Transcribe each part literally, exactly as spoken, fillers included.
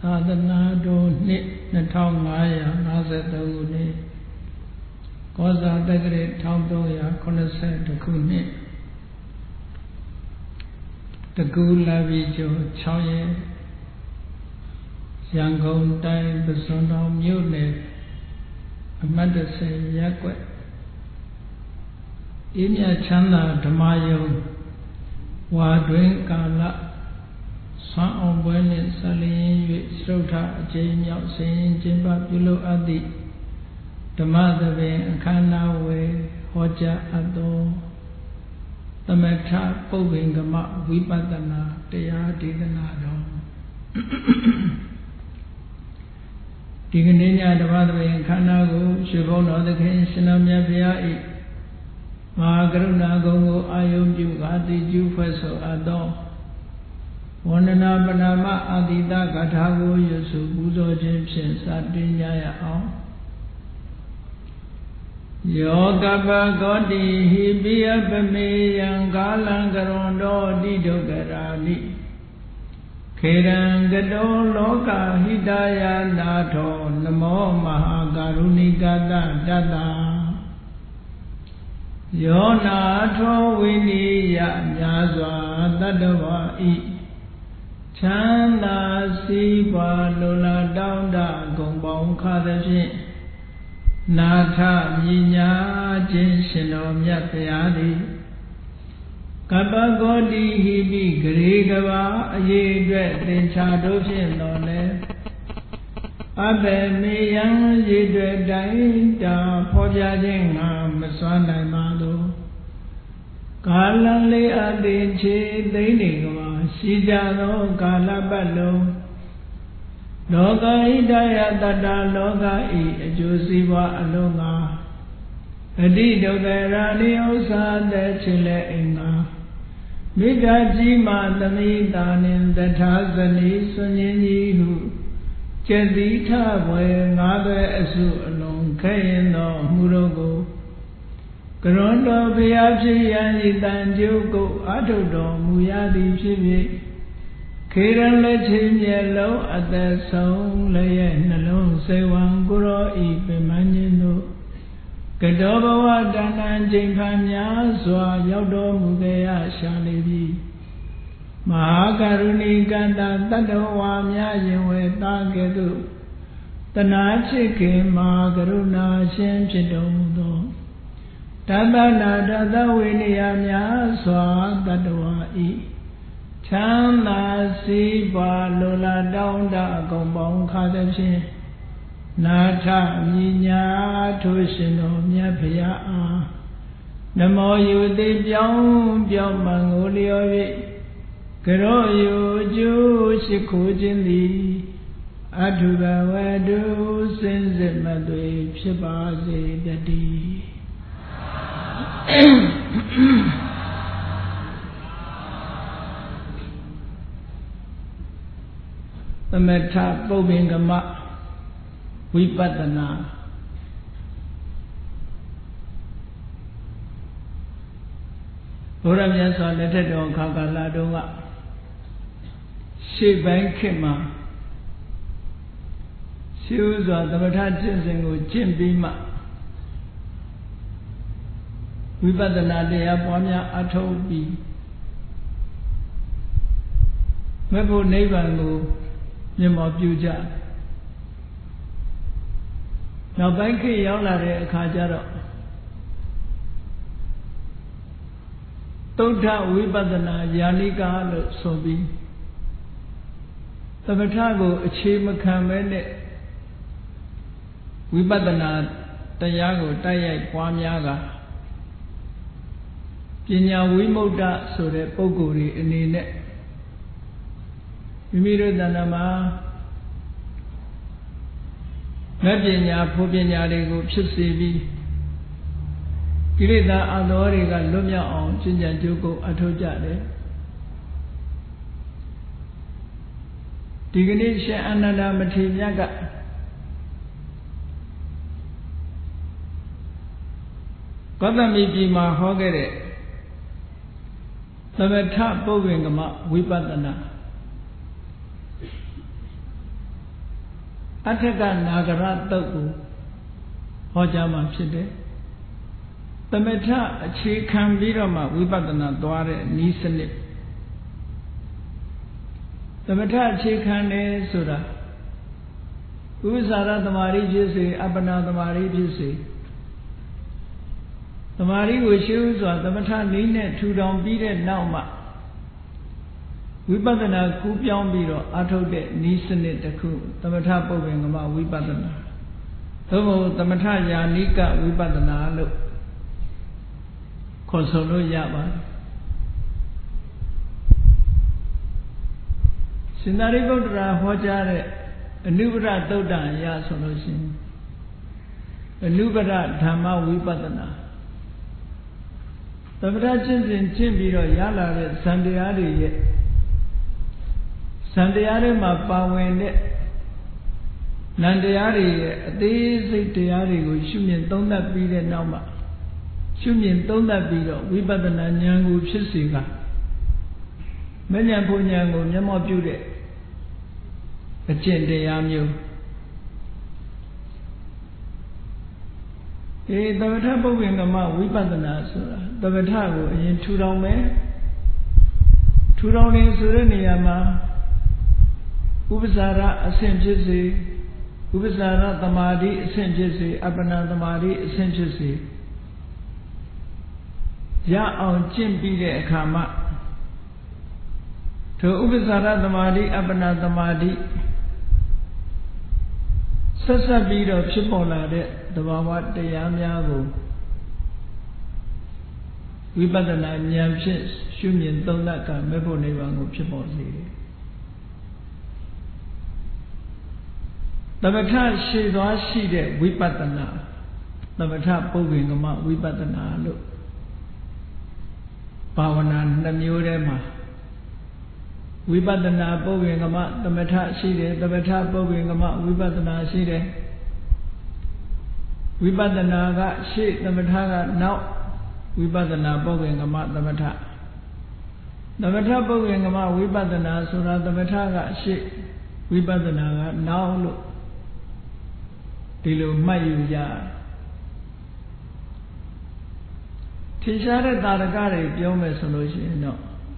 သာသနာတော်နှစ်နှစ်ထောင်ငါးရာငါးဆယ်သုံးခုနှစ်ကောဇာတက္ကရာတစ်ထောင်သုံးရာခုနှစ်ဆယ်တစ်ခုနှစ်တကူလာပြီကျော်ခြောက်ရက်ရန်ကုန်တိုင်းပစွန်တော်မြို့နယ်အမှတ်တစ်ဆယ်ရပ်ကွက်အေးမြချမ်းသာဓမ္မယုံဝါတွင်ကာလဆွမ်းအောင်ပွဲနှင့်ဆက်လျင်၍စရုထအကျဉ်းမြောက်ဆင်ရင်ကျင်းပပြုလုပ်အပ်သည့်ဓမ္မသဘင်အခမ်းအနားဝယ်ဟောကြားအပ်သောသမထပုပ္ပင်္ဂမဝိပဿနာတရားဒေသနာတော်ဒီကနေ့ညဓမ္မသဘင်အခမ်းအနားကိုရှင်ဘုန်းတော်သခင်ရှင်တော်မြတ်ဘုရား၏မဟာကရုဏာဂုဏ်ကိုအာယုံပြုကာတိကျူးဖွဲ့ဆိုအပ်သောဝန္ဒနာပနာမအာတိတဂါထာကိုရွတ်ဆိုပူဇော်ခြင်းဖြင့်စတင်ကြရအောင်ယောကပကောတိဟိပိယပမေယံကာလံကရွန်တောတိဒုက္ခရာတိခေရံကတောလောကဟိတယနာထောနမောမဟာကာရုဏိကတတတ္တယောနာထောဝိနိယမြာစွာတတ္တဝါဤချမ်းသာစီးပွားလိုလားတောင်းတဂုံပေါင်းခါသဖြင့်နာထမြညာခြင်းရှင်တော်မြတ်တရားသည်ကပ္ပဂောတိဟိပိဂရေကဘာအရေးအတွက်သင်္ချာတို့ဖြင့်တော်လဲအဘေမေယံရေတွေ့တိုင်းတာဖော်ပြခြင်းငါမစွမ်းနိုင်ပါသောကာလလေးအသေးချေသိမ့်နေကဘာရှိကြသောကာလပတ်လုံးလောကဣဒယတတ္တလောကဤအကျိုးစီးပွားအလုံးငါအတိဒုက္ခရာနိဥ္စာတဲ့ချင်လဲအင်္ဂါမိဂကြီးမှသမိတာနှင့်တထာဇနီဆွန်ရင်ကြီးဟုကျက်တိထဘွယ်ငါးပဲအစုအလုံးခဲရင်သောမှုတို့ကိုကရွန်တော်ဘုရားဖြစ်ရန်ဤတန်ကျုပ်ကိုအထုတော်မူရသည်ဖြစ်၍ခေရန်လက်ချင်းမျက်လုံးအသက်ဆုံးလည်းရဲ့နှလုံးစိတ်ဝံကိုရောဤပင်မခြင်းတို့ကတောဘဝတဏ္ဍာချိန်ခါများစွာရောက်တော်မူကြရရှာလေပြီမဟာကရုဏီကတတတ္တဝါများရင်ဝေတာကဲ့သို့တနာချစ်ခင်မှာကရုဏာရှင်ဖြစ်တော်မူသောတတ္တနာတတဝိနည်းများစွာတတ္တဝါဤချမ်းသာစီးပွားလိုလားတောင်းတအကုန်ပေါင်းခါသဖြင့်နာထမြညာထိုးရှင်တော်မြတ်ဖရာအားနမောယုတိပြောင်းပြောင်းမှန်ကိုလျော်၍ကရောယုကျိုးရှိခိုးခြင်းသည်အထုဘဝတုစင်စစ်မသွေဖြစ်ပါစေတည်းသမထပုပ္ပင်္ဂမဝိပဿနာဘုရားမြတ်စွာလက်ထက်တော်ခါကာလတုန်းကရှေ့ပိုင်းခေတ်မှာရှေးဥစွာသမထကျင့်စဉ်ကိုကျင့်ပြီးမှဝိပဿနာတရားပွားများအထောက်ပြီးမဲ့ဖို့နိဗ္ဗာန်ကိုမြတ်မောပြုကြနောက်ပိုင်းခေတ်ရောက်လာတဲ့အခါကျတော့သုဒ္ဓဝိပဿနာယာနိကာလို့ဆိုပြီးသမထကိုအခြေမခံပဲနဲ့ဝိပဿနာတရားကိုတိုက်ရိုက်ပွားများကပညာဝိမု ക്ത ဆိုတဲ့ပုဂ္ဂိုလ်တွေအနေနဲ့မိမိတို့တဏ္ဍာမှာမဲ့ပညာဖို့ပညာတွေကိုဖြစ်စေပြီးကိလေသာအသောတွေကလွတ်မြောက်အောင်ကျင့်ကြံကြိုးကိုအထောက်ကြတယ်ဒီကနေ့ရှင်အာနန္ဒမထေရမြတ်ကကောသမိပြည်မှာဟောခဲ့တဲ့သမထပုပ္ပင်္ဂမဝိပဿနာသမထပုပ္ပင်္ဂမဝိပဿနာဘုရားမြတ်စွာလက်ထက်တော်ခါကာလတုန်းကရှေ့ပိုင်းခေတ်မှာရှေးဥစွာသမထကျင့်စဉ်ကိုကျင့်ပြီးမှဝိပဿနာတရားပွားများအထောက်ပြီးအထက်ကနာဂရတုတ်ကိုဟောကြားမှဖြစ်တယ်သမထအခြေခံပြီးတော့မှဝိပဿနာသွားတဲ့ဤစနစ်သမထအခြေခံတယ်ဆိုတာဥပ္ပစာရသမာဓိဖြစ်စေအပ္ပနာသမာဓိဖြစ်စေသမာဓိကိုရှေးဥစွာသမထနည်းနဲ့ထူထောင်ပြီးတဲ့နောက်မှဝိပဿနာကူးပြောင်းပြီးတော့အထုတ်တဲ့နည်းစနစ်တစ်ခုသမထပုပ္ပင်ကမဝိပဿနာသို့မဟုတ်သမထယာနိကဝိပဿနာလို့ခေါ်ဆိုလို့ရပါတယ်ရှင်သာရိပုတ္တရာဟောကြားတဲ့အနုပဒသုတ်တံအရဆိုလို့ရှိရင်အနုပဒဓမ္မဝိပဿနာသမထကျင့်စဉ်ကျင့်ပြီးတော့ရလာတဲ့ဇန်တရားတွေရဲ့ဇန်တရားတွေမှာပါဝင်တဲ့နန္တရားတွေရဲ့အသေးစိတ်တရားတွေကိုရှုမြင်သုံးသပ်ပြီးတဲ့နောက်မှာရှုမြင်သုံးသပ်ပြီးတော့ဝိပဿနာဉာဏ်ကိုဖြစ်စေကမဉ္ဇဉ်ဘုံဉာဏ်ကိုမျက်မှောက်ပြုတဲ့အကျင့်တရားမျိုးဒီသမထပုပ္ပင်ကမဝိပဿနာဆိုတာသမထကိုအရင်ထူထောင်မယ်ထူထောင်နေဆိုတဲ့နေရာမှာဥပ္ပစာရအဆင့်ဖြစ်စေဥပ္ပစာရသမာဓိအဆင့်ဖြစ်စေအပ္ပနာသမာဓိအဆင့်ဖြစ်စေရအောင်ကျင့်ပြီးတဲ့အခါမှာထိုဥပ္ပစာရသမာဓိအပ္ပနာသမာဓိဆက်ဆက်ပြီးတော့ဖြစ်ပေါ်လာတဲ့သဘာဝတရားများကိုဝိပဿနာဉာဏ်ဖြင့်ရှုမြင်သုံးသပ်ကမဲ့ဖို့နိဗ္ဗာန်ကိုဖြစ်ပေါ်စေတယ်သမထရှေ့သွားရှိတဲ့ဝိပဿနာသမထပုပ္ပင်ကမဝိပဿနာလို့ဘာဝနာနှမျိုးထဲမှာဝိပဿနာပုပ္ပင်ကမသမထရှိတယ်သမထပုပ္ပင်ကမဝိပဿနာရှိတယ်ဝိပဿနာကရှေ့သမထကနောက်ဝိပဿနာပုပ္ပင်ကမသမထသမထပုပ္ပင်ကမဝိပဿနာဆိုတာသမထကရှေ့ဝိပဿနာကနောက်လို့ဒီလိုမှတ်ယူကြထင်ရှားတဲ့သာရကတွေပြောမယ်ဆိုလို့ရှိရင်တော့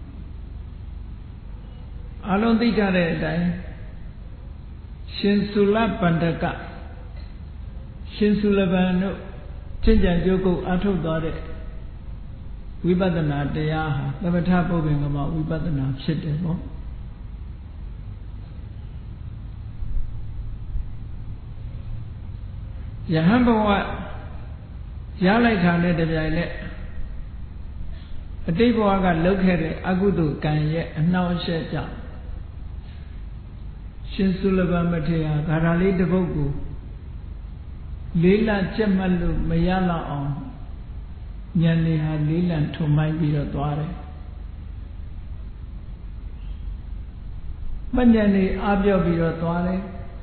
အလုံးသိကြတဲ့အတိုင်းရှင်သုလပန္ဒကရှင်သုလပန်တို့ကျင့်ကြံကြိုးကုပ်အထုတ်သွားတဲ့ဝိပဿနာတရားဟာသမထပုပ္ပင်ကမဝိပဿနာဖြစ်တယ်ပေါ့ယဟန်ဘဝရလိုက်တာနဲ့တပြိုင်နက်အတိတ်ဘဝကလုပ်ခဲ့တဲ့အကုသိုလ်ကံရဲ့အနှောင့်အယှက်ကြောင့်ရှင်သုလပမထေရဂါထာလေးတစ်ပုဒ်ကိုလေးလံကြက်မှတ်လို့မရတော့အောင်ဉာဏ်လေးဟာလေးလံထုံမိုင်းပြီးတော့သွားတယ်မဉဏ်လေးအားပြော့ပြီးတော့သွားတယ်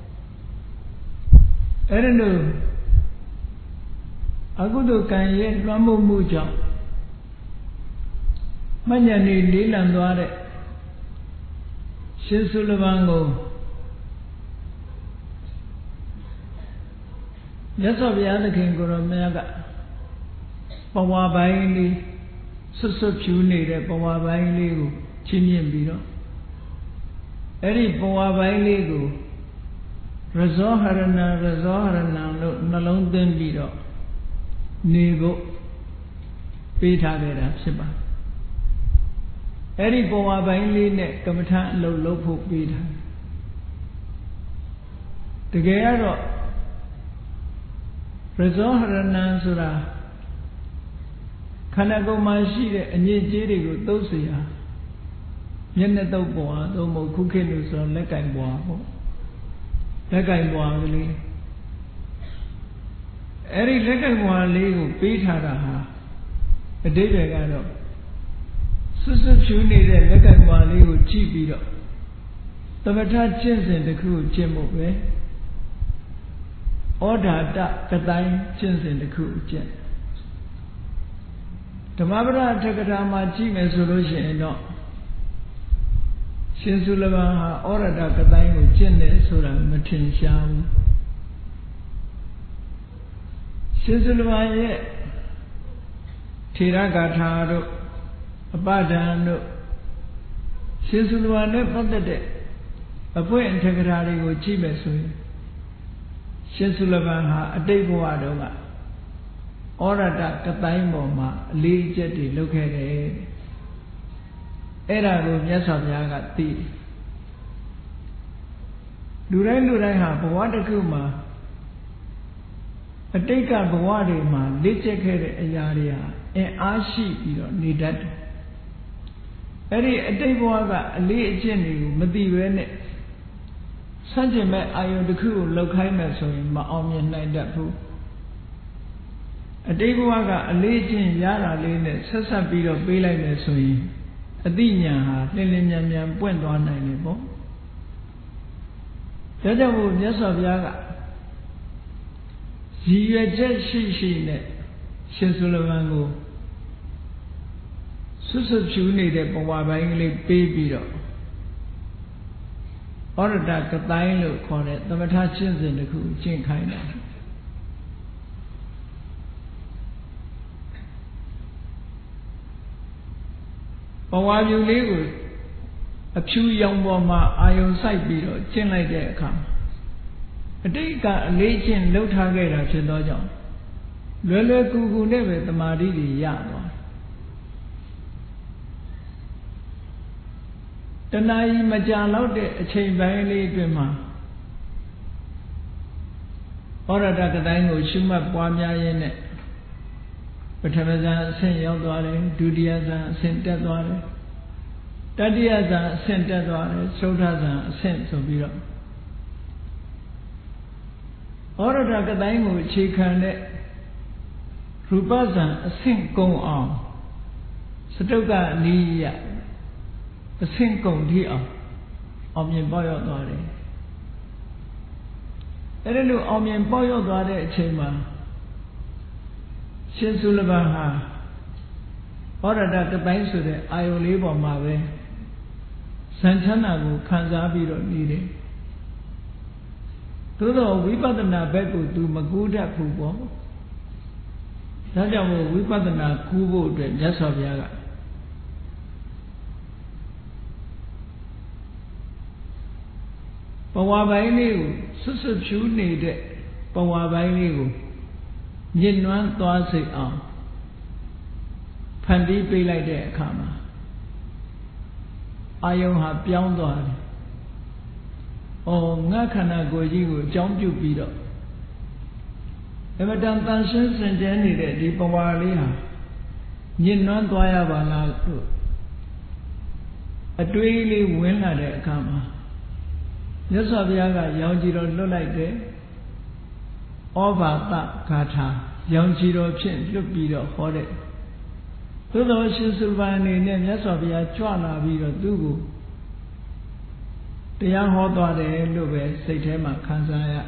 အဲ့ဒါလို့အကုသိုလ်ကံရဲ့လွှမ်းမိုးမှုကြောင့်မဉဏ်လေးလေးလံသွားတဲ့ရှင်သုလပန်ကိုမြတ်စွာဘုရားသခင်ကိုရောမြတ်ကပဝါပိုင်းလေးဆွတ်ဆွတ်ဖြူနေတဲ့ပဝါပိုင်းလေးကိုချင်းမြင့်ပြီးတော့အဲ့ဒီပဝါပိုင်းလေးကိုရဇောဟရဏရဇောဟရဏလို့နှလုံးသွင်းပြီးတော့နေဖို့ပေးထားခဲ့တာဖြစ်ပါတယ်အဲ့ဒီပဝါပိုင်းလေးနဲ့ကမ္မထအလုပ်လုပ်ဖို့ပေးထားတကယ်ကတော့ရဇောဟရဏဆိုတာခန္ဓာကိုယ်မှာရှိတဲ့အညစ်အကြေးတွေကိုသုတ်เสียမျက်နှာသုတ်ပွားသို့မဟုတ်ခုခေတ်လို့ဆိုတော့လက်ကင်ပွားပေါ့လက်ကင်ပွားကလေးအဲ့ဒီလက်ကင်ပွားလေးကိုပေးထားတာဟာအတိတ်ပဲကတော့ဆွဆွဖြူနေတဲ့လက်ကင်ပွားလေးကိုကြည့်ပြီးတော့သမထကျင့်စဉ်တစ်ခုကိုကျင့်ဖို့ပဲဩဓာတကတိုင်းကျင့်စဉ်တစ်ခုကိုကျင့်ဓမ္မပဒထကထာမှာကြည့်မယ်ဆိုလို့ရှိရင်တော့ရှင်စုလဘံဟာဩရတကတိုင်းကိုကျင့်တယ်ဆိုတာမထင်ရှားဘူးရှင်စုလဘံရဲ့ထေရဂါထာတို့အပဒံတို့ရှင်စုလဘံနဲ့ပတ်သက်တဲ့အပွင့်အထက်ကရာတွေကိုကြည့်မယ်ဆိုရင်ရှင်စုလဘံဟာအတိတ်ဘဝတုန်းကဩရတကတိုင်းပေါ်မှာအလေးအကျက်တွေလုပ်ခဲ့တယ်အဲ့ဒါကိုမြတ်စွာဘုရားကသိတယ်လူတိုင်းလူတိုင်းဟာဘဝတစ်ခုမှာအတိတ်ကဘဝတွေမှာလေ့ကျက်ခဲ့တဲ့အရာတွေဟာအင်အားရှိပြီးတော့နေတတ်တယ်အဲ့ဒီအတိတ်ဘဝကအလေးအကျင့်တွေကိုမသိဘဲနဲ့ဆန့်ကျင်မဲ့အာယုန်တစ်ခုကိုလောက်ခိုင်းမယ်ဆိုရင်မအောင်မြင်နိုင်တတ်ဘူးအတိတ်ဘဝကအလေးအကျင့်ရတာလေးနဲ့ဆက်ဆက်ပြီးတော့ပေးလိုက်မယ်ဆိုရင်အသိဉာဏ်ဟာလင်းလင်းမြန်မြန်ပွင့်သွားနိုင်တယ်ပေါ့ဒါကြောင့်မို့မြတ်စွာဘုရားကရည်ရွယ်ချက်ရှိရှိနဲ့ရှင်စုလဘံကိုဆွတ်ဆွတ်ဖြူနေတဲ့ဘဝပိုင်းကလေးပေးပြီးတော့ဩရတကတိုင်းလို့ခေါ်တဲ့သမထရှင်းစဉ်တစ်ခုကျင့်ခိုင်းတာဘဝဖြူလေးကိုအဖြူရောင်ပေါ်မှာအာယုံစိုက်ပြီးတော့ကျင့်လိုက်တဲ့အခါအတိတ်ကအလေးချင်းလှုပ်ထားခဲ့တာဖြစ်သောကြောင့်လွယ်လွယ်ကူကူနဲ့ပဲတမာတိတွေရသွားတဏှာကြီးမကြာတော့တဲ့အချိန်ပိုင်းလေးအတွင်းမှာဩရတကတိုင်းကိုရှုမှတ်ပွားများရင်းနဲ့ပထမဇန်အဆင့်ရောက်သွားတယ်ဒုတိယဇန်အဆင့်တက်သွားတယ်တတိယဇန်အဆင့်တက်သွားတယ်သုဒ္ဓဇန်အဆင့်ဆိုပြီးတော့ဩရတကတိုင်းကိုအခြေခံတဲ့ရူပဇန်အဆင့်ကုန်အောင်စတုကနိယအဆင့်ကုန်ထိအောင်အောင်မြင်ပေါ်ရောက်သွားတယ်အဲ့ဒီလိုအောင်မြင်ပေါ်ရောက်သွားတဲ့အချိန်မှာရှင်စုလဘံဟာဩရတကတိုင်းဆိုတဲ့အာယုလေးပေါ်မှာပဲဇန်ချမ်းသာကိုခံစားပြီးတော့နေတယ်သို့တော့ဝိပဿနာဘက်ကိုသူမကူးတတ်ဘူးပေါ့ဒါကြောင့်မို့ဝိပဿနာကူးဖို့အတွက်မြတ်စွာဘုရားကဘဝပိုင်းလေးကိုဆွတ်ဆွတ်ဖြူနေတဲ့ဘဝပိုင်းလေးကိုညှဉ်းနှွမ်းသွားစေအောင်ဖန်တီးပေးလိုက်တဲ့အခါမှာအာယုံဟာပြောင်းသွားတယ်။အော်ငါခန္ဓာကိုယ်ကြီးကိုအကြောင်းပြုပြီးတော့အမတန်တန်ရှင်းစင်ကြဲနေတဲ့ဒီဘဝလေးဟာညှဉ်းနှွမ်းသွားရပါလားလို့အတွေးလေးဝင်လာတဲ့အခါမှာမြတ်စွာဘုရားကရောင်ကြည်တော်လွတ်လိုက်တယ်ဩဘာသဂါထာရောင်ကြည်တော်ဖြင့်လွတ်ပြီးတော့ဟောတဲ့သို့တော်ရှင်စုလဘံအနေနဲ့မြတ်စွာဘုရားကြွလာပြီးတော့သူ့ကိုတရားဟောသွားတယ်လို့ပဲစိတ်ထဲမှာခံစားရ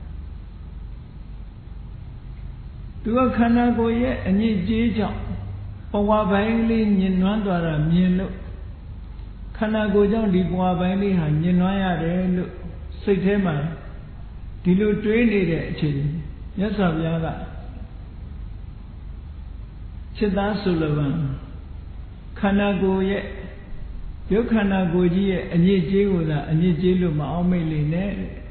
သူကခန္ဓာကိုယ်ရဲ့အညစ်အကြေးကြောင့်ဘဝပိုင်းလေးညှဉ်းနှွမ်းသွားတာမြင်လို့ခန္ဓာကိုယ်ကြောင့်ဒီဘဝပိုင်းလေးဟာညှဉ်းနှွမ်းရတယ်လို့စိတ်ထဲမှာဒီလိုတွေးနေတဲ့အချိန်မြတ်စွာဘုရားကจิตသားစုလဘံခန္ဓာကိုယ်ရဲ့ရုပ်ခန္ဓာကိုယ်ကြီးရဲ့အညစ်အကြေးကိုသာအညစ်အကြေးလို့မအောင်မိတ်လေနဲ့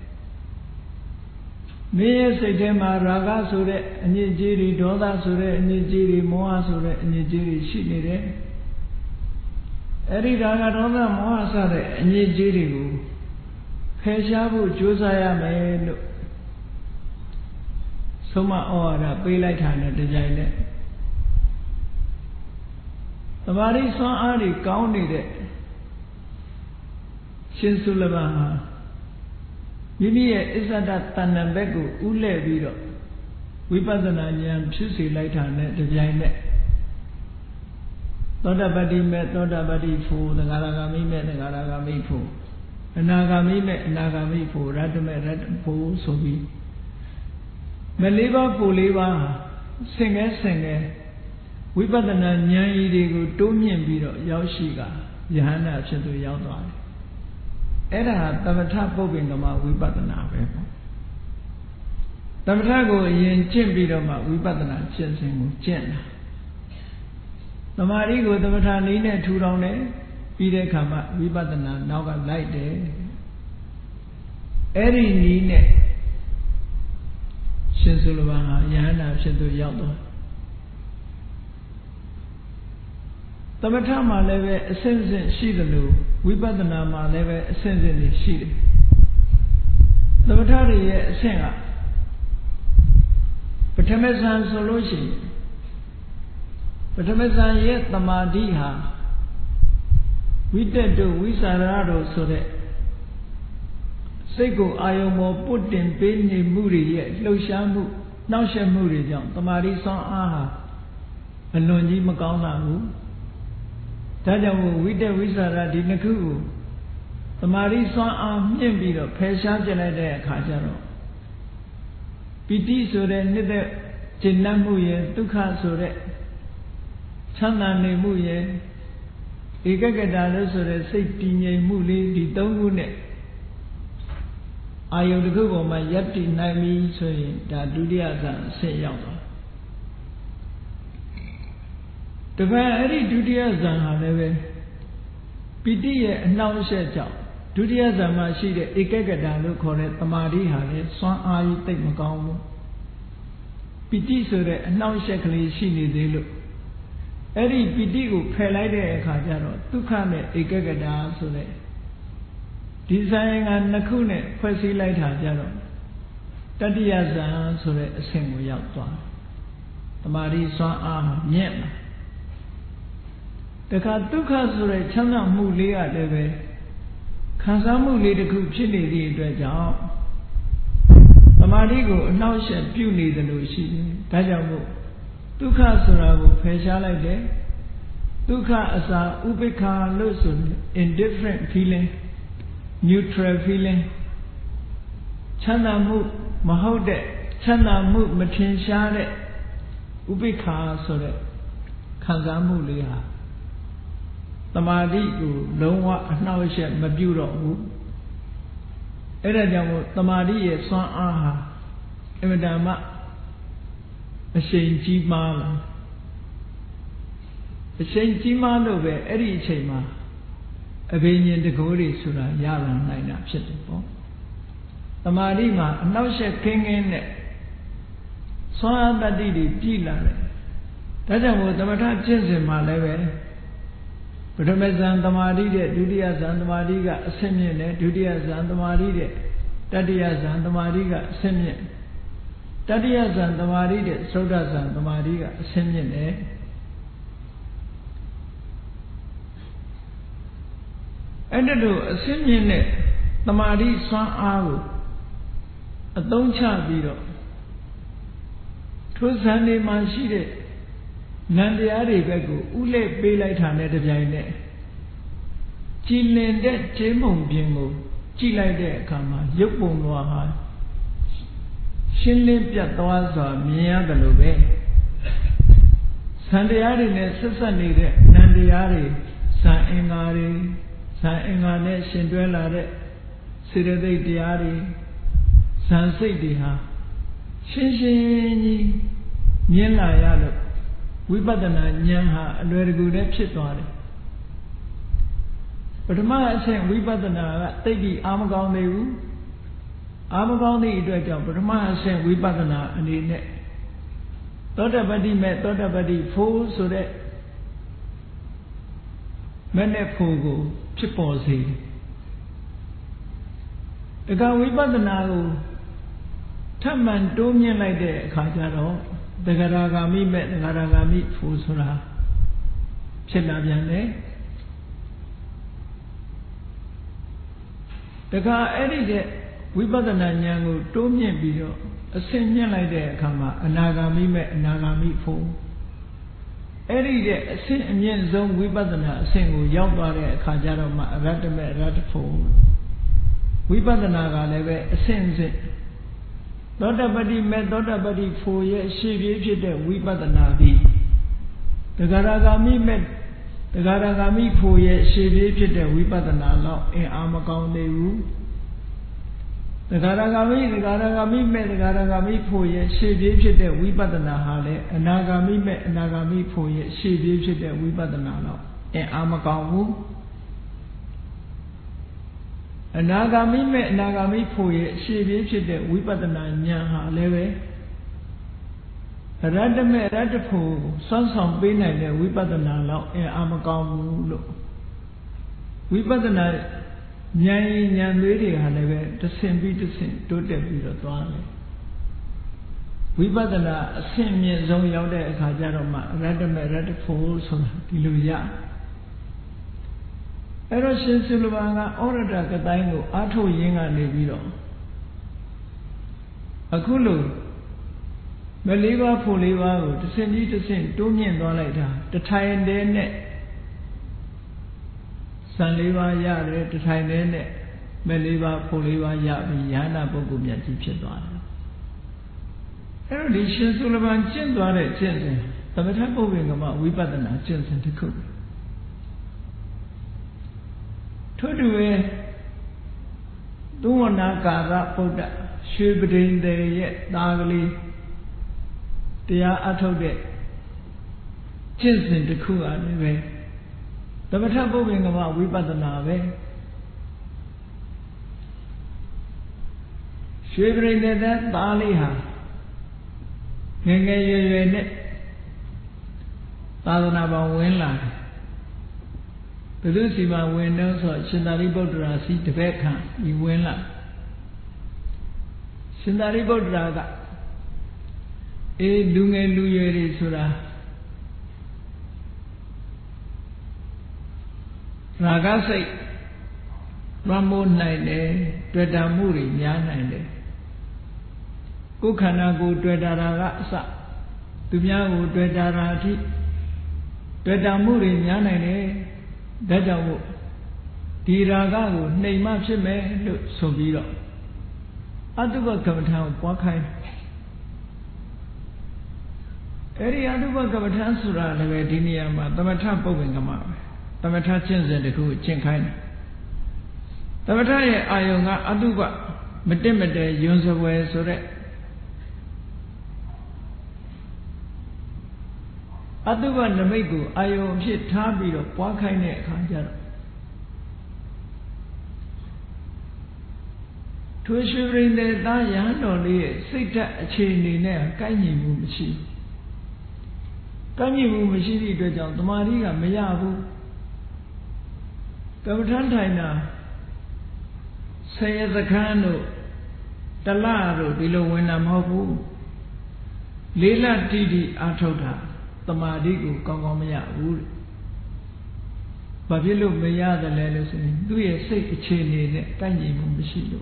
မင်းရဲ့စိတ်ထဲမှာရာဂဆိုတဲ့အညစ်အကြေးတွေဒေါသဆိုတဲ့အညစ်အကြေးတွေမောဟဆိုတဲ့အညစ်အကြေးတွေရှိနေတယ်အဲ့ဒီရာဂဒေါသမောဟစတဲ့အညစ်အကြေးတွေကိုဖယ်ရှားဖို့ကြိုးစားရမယ်လို့ဆုံးမဩဝါဒပေးလိုက်တာနဲ့တကြိုင်နဲ့သမာဓိဆွမ်းအားတွေကောင်းနေတဲ့ရှင်စုလဘံဟာမိမိရဲ့အစ္ဆဒတဏ္ဏဘက်ကိုဥလဲ့ပြီးတော့ဝိပဿနာဉာဏ်ဖြစ်စေလိုက်တာနဲ့တပြိုင်နက်သောတပတ္တိမေသောတပတ္တိဖို့သဂါရဂမိမေသဂါရဂမိဖို့အနာဂါမိမေအနာဂါမိဖို့ရတ္တမေရတ္တဖို့ဆိုပြီးမလေးပါးဖို့လေးပါးဆင်ငယ်ဆင်ငယ်ဝိပဿနာဉာဏ်ဤတွေကိုတိုးမြင့်ပြီးတော့ရောက်ရှိကယဟန္တာဖြစ်သူရောက်သွားတယ်အဲ့ဒါသမထပုပ္ပင်ကမှဝိပဿနာပဲပေါ့သမထကိုအရင်ကျင့်ပြီးတော့မှဝိပဿနာကျင့်စဉ်ကိုကျင့်တာသမာဓိကိုသမထနည်းနဲ့ထူထောင်တယ်ပြီးတဲ့အခါမှဝိပဿနာနောက်ကလိုက်တယ်အဲ့ဒီနည်းနဲ့ရှင်သုလဗံဟာယဟန္တာဖြစ်သူရောက်သွားသမထမှာလည်းပဲအစဉ်စဉ်ရှိတယ်လို့ဝိပဿနာမှာလည်းပဲအစဉ်စဉ်ရှိတယ်သမထတွေရဲ့အဆင့်ကပထမဇန်ဆိုလို့ရှိရင်ပထမဇန်ရဲ့သမာဓိဟာဝိတက်တို့ဝိสารတို့ဆိုတဲ့စိတ်ကိုအာယုံပေါ်ပုတ်တင်ပေးနေမှုတွေရဲ့လှုပ်ရှားမှုနှောက်ယှက်မှုတွေကြောင့်သမာဓိစွမ်းအားဟာအလွန်ကြီးမကောင်းတာဘူးဒါကြောင့်မို့ဝိတက်ဝိสารဒီနှစ်ခုကိုသမာဓိစွမ်းအားမြင့်ပြီးတော့ဖယ်ရှားပြလိုက်တဲ့အခါကျတော့ပိဋိဆိုတဲ့နှစ်သက်ကျင့်တတ်မှုရဲ့ဒုက္ခဆိုတဲ့ချမ်းသာနေမှုရဲ့ဧကဂတလို့ဆိုတဲ့စိတ်တည်ငြိမ်မှုလေးဒီသုံးခုနဲ့အာယုတစ်ခုပေါ်မှာရပ်တည်နိုင်ပြီဆိုရင်ဒါဒုတိယဇန်အဆင့်ရောက်သွားတပည့်အဲ့ဒီဒုတိယဇန်ဟာလည်းပဲပိဋိရဲ့အနှောင့်အယှက်ကြောင့်ဒုတိယဇန်မှာရှိတဲ့ဧကဂတလို့ခေါ်တဲ့တမာတိဟာလည်းစွမ်းအားကြီးသိပ်မကောင်းဘူးပိဋိဆိုတဲ့အနှောင့်အယှက်ကလေးရှိနေသေးလို့အဲ့ဒီပိဋိကိုဖယ်လိုက်တဲ့အခါကျတော့ဒုက္ခနဲ့ဧကဂတဆိုတဲ့ဒီဆိုင်ကနှစ်ခုနဲ့ဖွဲ့စည်းလိုက်တာကြတော့တတိယဇန်ဆိုတဲ့အဆင့်ကိုရောက်သွားတမာတိစွမ်းအားမြင့်လာတခါဒုက္ခဆိုတဲ့ချမ်းသာမှုလေးကလည်းပဲခံစားမှုလေးတစ်ခုဖြစ်နေသည့်အတွက်ကြောင့်သမာဓိကိုအနှောက်အယှက်ပြုနေတယ်လို့ရှိတယ်ဒါကြောင့်မို့ဒုက္ခဆိုတာကိုဖယ်ရှားလိုက်တယ်ဒုက္ခအစာဥပိ္ပခာလို့ဆို indifferent feeling neutral feeling ချမ်းသာမှုမဟုတ်တဲ့ချမ်းသာမှုမထင်ရှားတဲ့ဥပိ္ပခာဆိုတဲ့ခံစားမှုလေးဟာသမာဓိကိုလုံးဝအနှောက်အယှက်မပြုတော့ဘူးအဲ့ဒါကြောင့်မို့သမာဓိရဲ့စွမ်းအားဟာအမြဲတမ်းအရှိန်ကြီးမားလာအရှိန်ကြီးမားလို့ပဲအဲ့ဒီအချိန်မှာအဘိညာဉ်တကိုးတွေဆိုတာရလာနိုင်တာဖြစ်တယ်ပေါ့သမာဓိမှာအနှောက်အယှက်ကင်းကင်းနဲ့စွမ်းအားတတ္တိတွေပြည့်လာတယ်ဒါကြောင့်မို့သမထကျင့်စဉ်မှာလည်းပဲပထမဇန်သမာဓိတဲ့ဒုတိယဇန်သမာဓိကအဆင့်မြင့်တယ်ဒုတိယဇန်သမာဓိတဲ့တတိယဇန်သမာဓိကအဆင့်မြင့်တတိယဇန်သမာဓိတဲ့သုဒ္ဓဇန်သမာဓိကအဆင့်မြင့်တယ်အဲ့ဒါတို့အဆင့်မြင့်တဲ့သမာဓိစွမ်းအားကိုအသုံးချပြီးတော့ထိုဇန်တွေမှာရှိတဲ့နံတရားတွေဘက်ကိုဥလဲပေးလိုက်တာနဲ့တပြိုင်နက်ကြည်လင်တဲ့ကျင်းပုံပြင်ကိုကြည့်လိုက်တဲ့အခါမှာရုပ်ပုံတော်ဟာရှင်းလင်းပြတ်သွားစွာမြင်ရတယ်လို့ပဲဇန်တရားတွေနဲ့ဆက်ဆက်နေတဲ့နံတရားတွေဇန်အင်္ဂါတွေဇန်အင်္ဂါနဲ့ရှင်တွဲလာတဲ့စေတသိက်တရားတွေဇန်စိတ်တွေဟာရှင်းရှင်းကြီးမြင်လာရလို့ဝိပဿနာဉာဏ်ဟာအလွယ်တကူနဲ့ဖြစ်သွားတယ်ပထမအဆင့်ဝိပဿနာကတိတ်ပြီးအာမကောင်းသေးဘူးအာမကောင်းသည့်အတွက်ကြောင့်ပထမအဆင့်ဝိပဿနာအနေနဲ့သောတပတ္တိမဲ့သောတပတ္တိဖို့ဆိုတဲ့မဲ့နဲ့ဖို့ကိုဖြစ်ပေါ်စေတယ်ဒါကဝိပဿနာကိုထပ်မံတိုးမြင့်လိုက်တဲ့အခါကျတော့တဂရဂါမိမဲ့တဂရဂါမိဖို့ဆိုတာဖြစ်လာပြန်တယ်တခါအဲ့ဒီတဲ့ဝိပဿနာဉာဏ်ကိုတိုးမြင့်ပြီးတော့အဆင့်မြင့်လိုက်တဲ့အခါမှာအနာဂါမိမဲ့အနာဂါမိဖို့အဲ့ဒီတဲ့အဆင့်အမြင့်ဆုံးဝိပဿနာအဆင့်ကိုရောက်သွားတဲ့အခါကျတော့မှအရတ္တမဲ့အရတ္တဖို့ဝိပဿနာကလည်းပဲအဆင့်အဆင့်သောတပတ္တိမဲ့သောတပတ္တိဖို့ရဲ့ရှေ့ပြေးဖြစ်တဲ့ဝိပဿနာပြီးတဂရဂါမိမဲ့တ Gara Gami Poye, Shivi Pit, Vipadana law, in Amakon de Wu. The Garagami, the Garagami met the Garagami Poye, Shivi Pit, Vipadana Hale, and Nagami met Nagami Poye, Shivi Pit, Vipadana law, in Amakon Wu. And Nagami met Nagami Poye, Shivi Pit, Vipadana Nyaha Leve. Radame Radapo, Sons of Bina, Vipadana law, and Amakon Wu. Vipadana Nyan Yan Lady Haneve, the same be the same, to the Villa Dwale. Vipadana, a same year zone yaude Kajaroma, Radame Radapo, so Diluya. Eroshin Silvana, Orada Kataino, Ato Yinga Nevido. Akulu. Meliva Poliva, the same to sing, two million dollars, the tie and day net. Sanliva Yare, the tie and net, Meliva Poliva Yabi, Yana Bogumia Chipchadwan. Erudition Sullivan Chendware Jensen, the Metapoving about Vipadana Jensen to cook. Todue Duana Gara Poda, Shubrin de Yet Dagli. They are atode. Jensen the Kua Neve. The Metapoving about Vipadana Ve. Shivering that Daliha. Nenge net. Tadanaba Winland. The Lucima windows or Sindari Bodrasi, the Beckham, you win la. Sindari Bodraga. E Dunga Luyeri Sura Ragasai Rambo Nine, Dredamuri, Yanande Kukanago Dredaraga, Dumyago Dredarati, Dredamuri, Yanane, Dadawo, Diragago, Neima Chime, look so below. Aduba come town, Wakai. Eri aduba Gavatan Sura, Nevadinia, Tamata Bovingama, Tamata Chensen, the good Chenkain. Tamata Ayonga Aduba, Medemede, Yunzawe Sore Aduba Namegu, Ayo Pit Tabi of Wakaine Kanjaro. To shivering the Dayan only, Sita a chain in there, Kanyi Mumishi. Kanyi Mumishi, the John, the Maria, Mayabu. Gavatantaina say the cano, the laro below when I'm hobu. Lila Didi Atota, the Madigo, Kongomia wood. Babilu Maya the letters, do you say a chain in it, Kanyi Mumishi?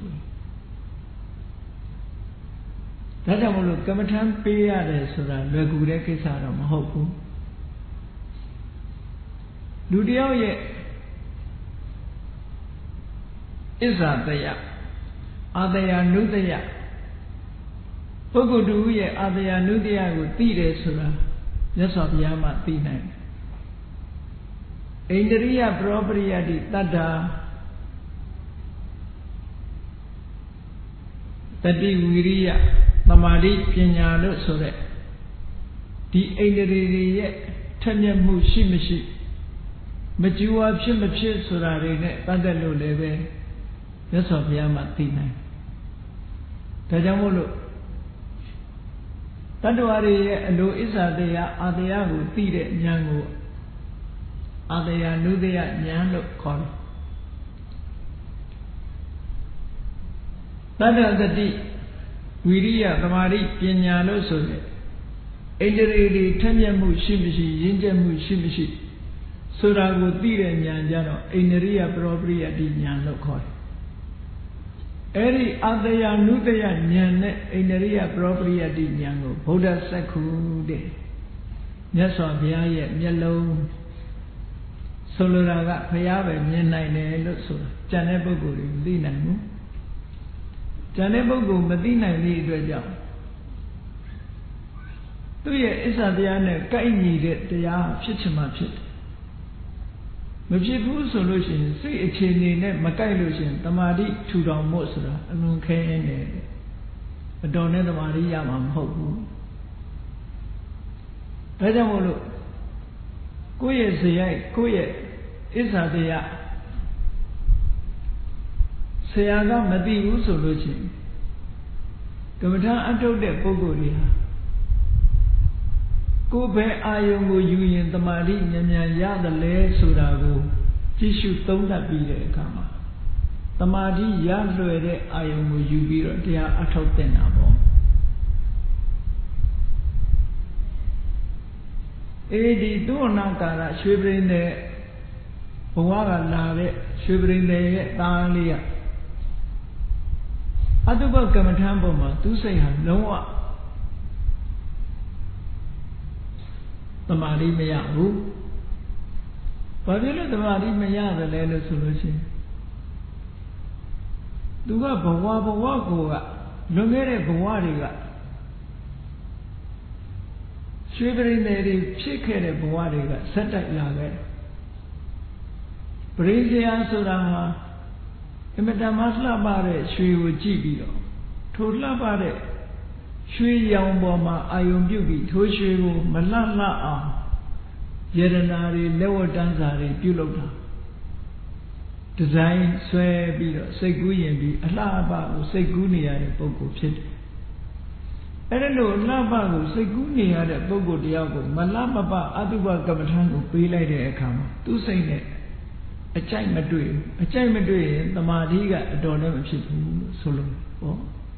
That I will look Gavatan Pia, so that Regulekis are of hope. Do the oye is that they are? Are they a new they are? Pogo do ye are they a new they are with Pide Sura? Yes, of Yama Pina. Indria Propria di Tada Tadi Viria. Tamari Pinyalo Sore. The Aideri Tanya Mushimishi. Majua Chimachi Surare, Tadalo Leve. Yes, of Yamatina. Tajamolo. Taduari, Lo Isa dea, Adeago, Tide, Nyango. Adea Nudea, Nyano, Call. Tada the D. Viria, Tamari, Pinyalo Sole. Aideri Tanya Mushimishi, Yinja Mushimishi. Surago Tire Nyanjano, Aineria Propria di Nyano Koi. Eri Adaya Nudaya Nyane, Aineria Propria di Nyango, Buddha Saku de Nyasa Biaye, Yellow Soluraga, Payave, Yenai, Lusso, Janebogu, Dinamu Janebogu, Medina, Lido. Do ye is a diana, Kaini, the Ya, Chichima Pit. မဖြစ်ဘူးဆိုလို့ရှိရင်စိတ်အခြေအနေနဲ့မကိုက်လို့ရှိရင်တမာတိထူထောင်ဖို့ဆိုတာအလွန်ခဲနေတယ်အတော်နဲ့တမာတိရမှာမဟုတ်ဘူးဒါကြောင့်မို့လို့ကိုယ့်ရဲ့ဇေယိုက်ကိုယ့်ရဲ့အစ္ဆာတရားဆရာကမသိဘူးဆိုလို့ရှိရင်ကမ္မထာအထုတ်တဲ့ပုဂ္ဂိုလ်တွေဟာကိုယ်ပဲအာယုံကိုယူရင်တမာတိဉာဏ်ဉာဏ်ရတယ်လဲဆိုတာကိုကြည့်ရှုသုံးသပ်ပြီးတဲ့အခါမှာတမာတိရလွယ်တဲ့အာယုံကိုယူပြီးတော့တရားအထုတ်သင့်တာပေါ့အေဒီသူ့အနာကာရရွှေပရိသေဘဝကလာတဲ့ရွှေပရိသေရဲ့သားလေးကအတုပကမ္မထံပေါ်မှာသူစိတ်ဟာလုံးဝတမာတိမရဘူးဘာဖြစ်လို့တမာတိမရတယ်လဲလို့ဆိုလို့ရှိရင်သူကဘဝဘဝကိုကလွန်ခဲ့တဲ့ဘဝတွေကရွှေပရိသေတွေဖြစ်ခဲ့တဲ့ဘဝတွေကဆက်တိုက်လာခဲ့ပရိသေယဆိုတာဟာအမတမလှပတဲ့ရွှေကိုကြည့်ပြီးတော့ထိုလှပတဲ့ရွှေရောင်ပေါ်မှာအာယုံပြုတ်ပြီးထိုရွှေကိုမလှလှအောင်ယရနာတွေလက်ဝတ်တန်းစာတွေပြုလုပ်တာဒီဇိုင်းဆွဲပြီးတော့စိတ်ကူးရင်ပြီးအလှပကိုစိတ်ကူးနေရတဲ့ပုဂ္ဂိုလ်ဖြစ်တယ်အဲ့ဒါလို့လှပကိုစိတ်ကူးနေရတဲ့ပုဂ္ဂိုလ်တယောက်ကိုမလှပပအတုပကမ္မထံကိုပေးလိုက်တဲ့အခါမှာသူ့စိတ်နဲ့အကြိုက်မတွေ့ဘူးအကြိုက်မတွေ့ရင်တမာတိကအတော်လည်းမဖြစ်ဘူးလို့ဆိုလို့ပေါ့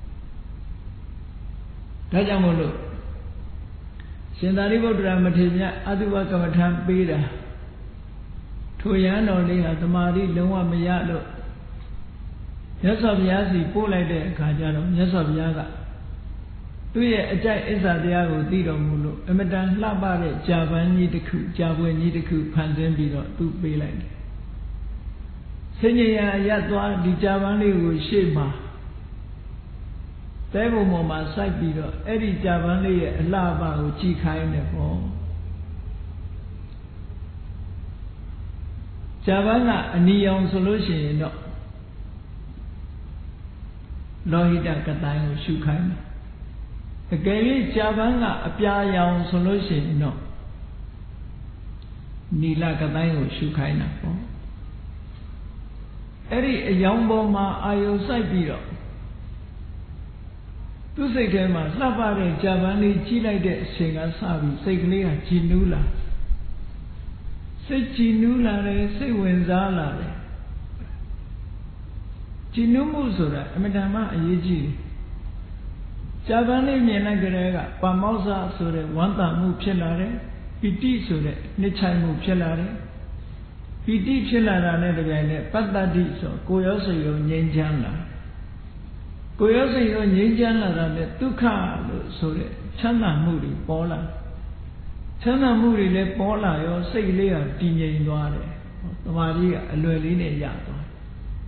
ဒါကြောင့်မို့လို့ရှင်သာရိပုတ္တရာမထေရမြတ်အတုပကမ္မထံပေးတာထိုရဟန်းတော်လေးဟာတမာတိလုံးဝမရလို့မြတ်စွာဘုရားစီပို့လိုက်တဲ့အခါကျတော့မြတ်စွာဘုရားကသူ့ရဲ့အကြိုက်အစ္စာတရားကိုသိတော်မူလို့အမတန်လှပတဲ့ကြာပန်းကြီးတစ်ခုကြာပွင့်ကြီးတစ်ခုဖန်ဆင်းပြီးတော့သူ့ပေးလိုက်တယ်ဆင်ញရရပ်သွားဒီကြာပန်းလေးကိုရှေ့မှာတဲဘုံပေါ်မှာစိုက်ပြီးတော့အဲ့ဒီကြာပန်းလေးရဲ့အလှပကိုကြည်ခိုင်းတယ်ပေါ့ကြာပန်းကအနီရောင်ဆိုလို့ရှိရင်တော့လောဟိတကတိုင်းကိုရှုခိုင်းတယ်အကယ်၍ကြာပန်းကအပြာရောင်ဆိုလို့ရှိရင်တော့နီလကတိုင်းကိုရှုခိုင်းတာပေါ့အဲ့ဒီအယောင်ပေါ်မှာအာယုံစိုက်ပြီးတော့သူ့စိတ်ထဲမှာလှပတဲ့ကြာပန်းလေးကြီးလိုက်တဲ့အချိန်ကစပြီးစိတ်ကလေးကကြည်နူးလာစိတ်ကြည်နူးလာတယ်စိတ်ဝင်စားလာတယ်ကြည်နူးမှုဆိုတာအမတန်မှအရေးကြီးတယ်ကြာပန်းလေးမြင်လိုက်ကြတဲ့ကပါမောဇ္ဇဆိုတဲ့ဝမ်းသာမှုဖြစ်လာတယ်ပီတိဆိုတဲ့နှိမ့်ချိုင်မှုဖြစ်လာတယ်ပီတိဖြစ်လာတာနဲ့တပြိုင်နက်ပတ္တတိဆိုကိုယ်ရောစိတ်ရောငြိမ်းချမ်းလာကိုယ်ရောစိတ်ရောငြိမ်းချမ်းလာတာနဲ့ဒုက္ခလို့ဆိုတဲ့ချမ်းသာမှုတွေပေါ်လာချမ်းသာမှုတွေလည်းပေါ်လာရောစိတ်လေးကတည်ငြိမ်သွားတယ်သမာဓိကအလွယ်လေးနဲ့ရသွားတယ်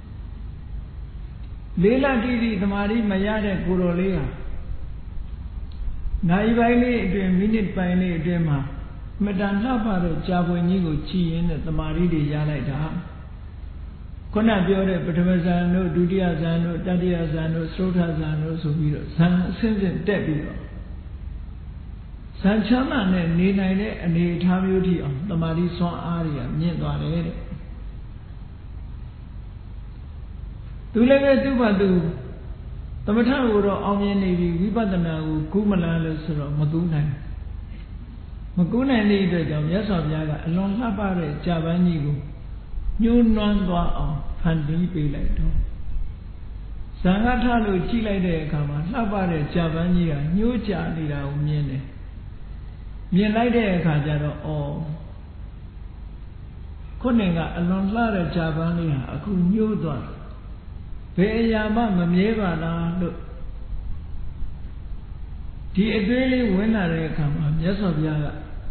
လေးလတိတိသမာဓိမရတဲ့ကိုယ်တော်လေးဟာနိုင်ပိုင်းလေးအတွင်းမိနစ်ပိုင်းလေးအတွင်းမှာမတန်လှပတဲ့ကြာပွင့်ကြီးကိုကြည်ရင်းနဲ့တမာရီတွေရလိုက်တာခုနပြောတဲ့ပထမဇန်တို့ဒုတိယဇန်တို့တတိယဇန်တို့သုထဇန်တို့ဆိုပြီးတော့ဇန်အစဉ်စဉ်တက်ပြီးတော့ဇန်ချမ်းသာနဲ့နေနိုင်တဲ့အနေအထားမျိုးထိအောင်တမာရီစွမ်းအားတွေကမြင့်သွားတယ်တဲ့သူလည်းပဲသူ့ဘာသူသမထကိုတော့အောင်မြင်နေပြီဝိပဿနာကိုကူးမလားလို့ဆိုတော့မကူးနိုင်မကူးနိုင်တဲ့အတွက်ကြောင့်မြတ်စွာဘုရားကအလွန်လှပတဲ့ကြာပန်းကြီးကိုညှိုးနွမ်းသွားအောင်ဖန်တီးပေးလိုက်တော့ဇာငါထလို့ကြည့်လိုက်တဲ့အခါမှာလှပတဲ့ကြာပန်းကြီးကညှိုးကြနေတာကိုမြင်တယ်မြင်လိုက်တဲ့အခါကျတော့ဩခုနကအလွန်လှတဲ့ကြာပန်းလေးဟာအခုညှိုးသွားဘယ်အရာမှမမြဲပါလားလို့ဒီအတွေးလေးဝင်လာတဲ့အခါမှာမြတ်စွာဘုရားက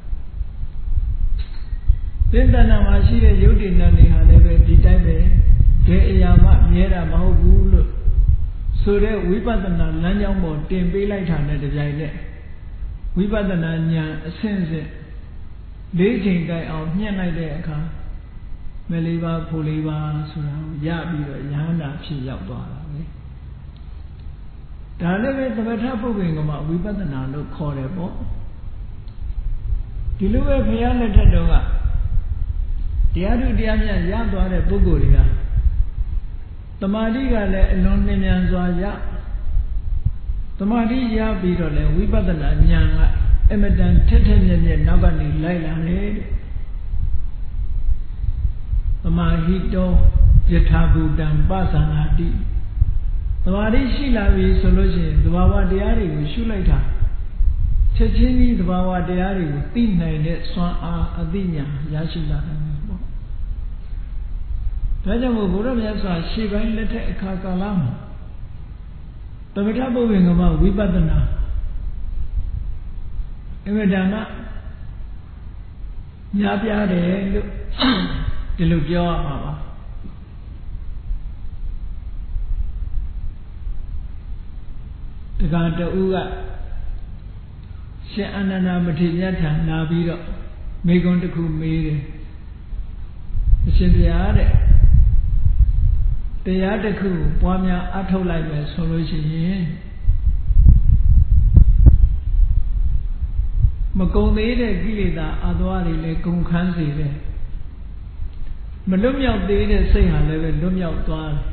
သင်္တနာမှာရှိတဲ့ယုတ်တိနံတွေဟာလည်းပဲဒီတိုင်းပဲဘယ်အရာမှမြဲတာမဟုတ်ဘူးလို့ဆိုတဲ့ဝိပဿနာလမ်းကြောင်းပေါ်တင်ပေးလိုက်တာနဲ့တပြိုင်နက်ဝိပဿနာဉာဏ်အဆင့်ဆင့်လေးချိန်တိုင်အောင်ညှက်လိုက်တဲ့အခါမဲလေးပါးဖို့လေးပါးဆိုတာရပြီးတော့ယဟန္တာဖြစ်ရောက်သွားတာပဲဒါလည်းပဲသမထပုပ္ပင်ကမှဝိပဿနာလို့ခေါ်တယ်ပေါ့ဒီလိုပဲဘုရားလက်ထက်တော်ကတရားထုတရားမြတ်ရသွားတဲ့ပုဂ္ဂိုလ်တွေကတမာတိကလည်းအလွန်နှင်းမြန်စွာရတမာတိရပြီးတော့လည်းဝိပဿနာဉာဏ်ကအမတန်ထက်ထက်မြက်မြက်နောက်ကနေလိုက်လာတယ်တဲ့သမာဟိတောယထာဘူတံပသနာတိသမာဓိရှိလာပြီဆိုလို့ရှိရင်သဘာဝတရားတွေကိုရှုလိုက်တာချက်ချင်းကြီးသဘာဝတရားတွေကိုသိနိုင်တဲ့စွမ်းအားအသိဉာဏ်ရရှိလာတယ်ပေါ့ဒါကြောင့်မို့ဘုရားမြတ်စွာရှေ့ပိုင်းလက်ထက်အခါကာလမှာသမထပုပ္ပင်ကမဝိပဿနာအမတန်ကညာပြတယ်လို့ဒီလိုပြောရမှာပါတက္ကတူကရှင်အာနန္ဒမထေရထံလာပြီးတော့မိဂုံတစ်ခုမေးတယ်အရှင်ဘုရားတဲ့တရားတစ်ခုပွားများအထုတ်လိုက်မယ်ဆိုလို့ရှိရင်မကုံသေးတဲ့ကိလေသာအသွားတွေလည်းကုန်ခန်းစေတယ်မလွတ်မြောက်သေးတဲ့စိတ်ဟာလည်းပဲလွတ်မြောက်သွားတယ်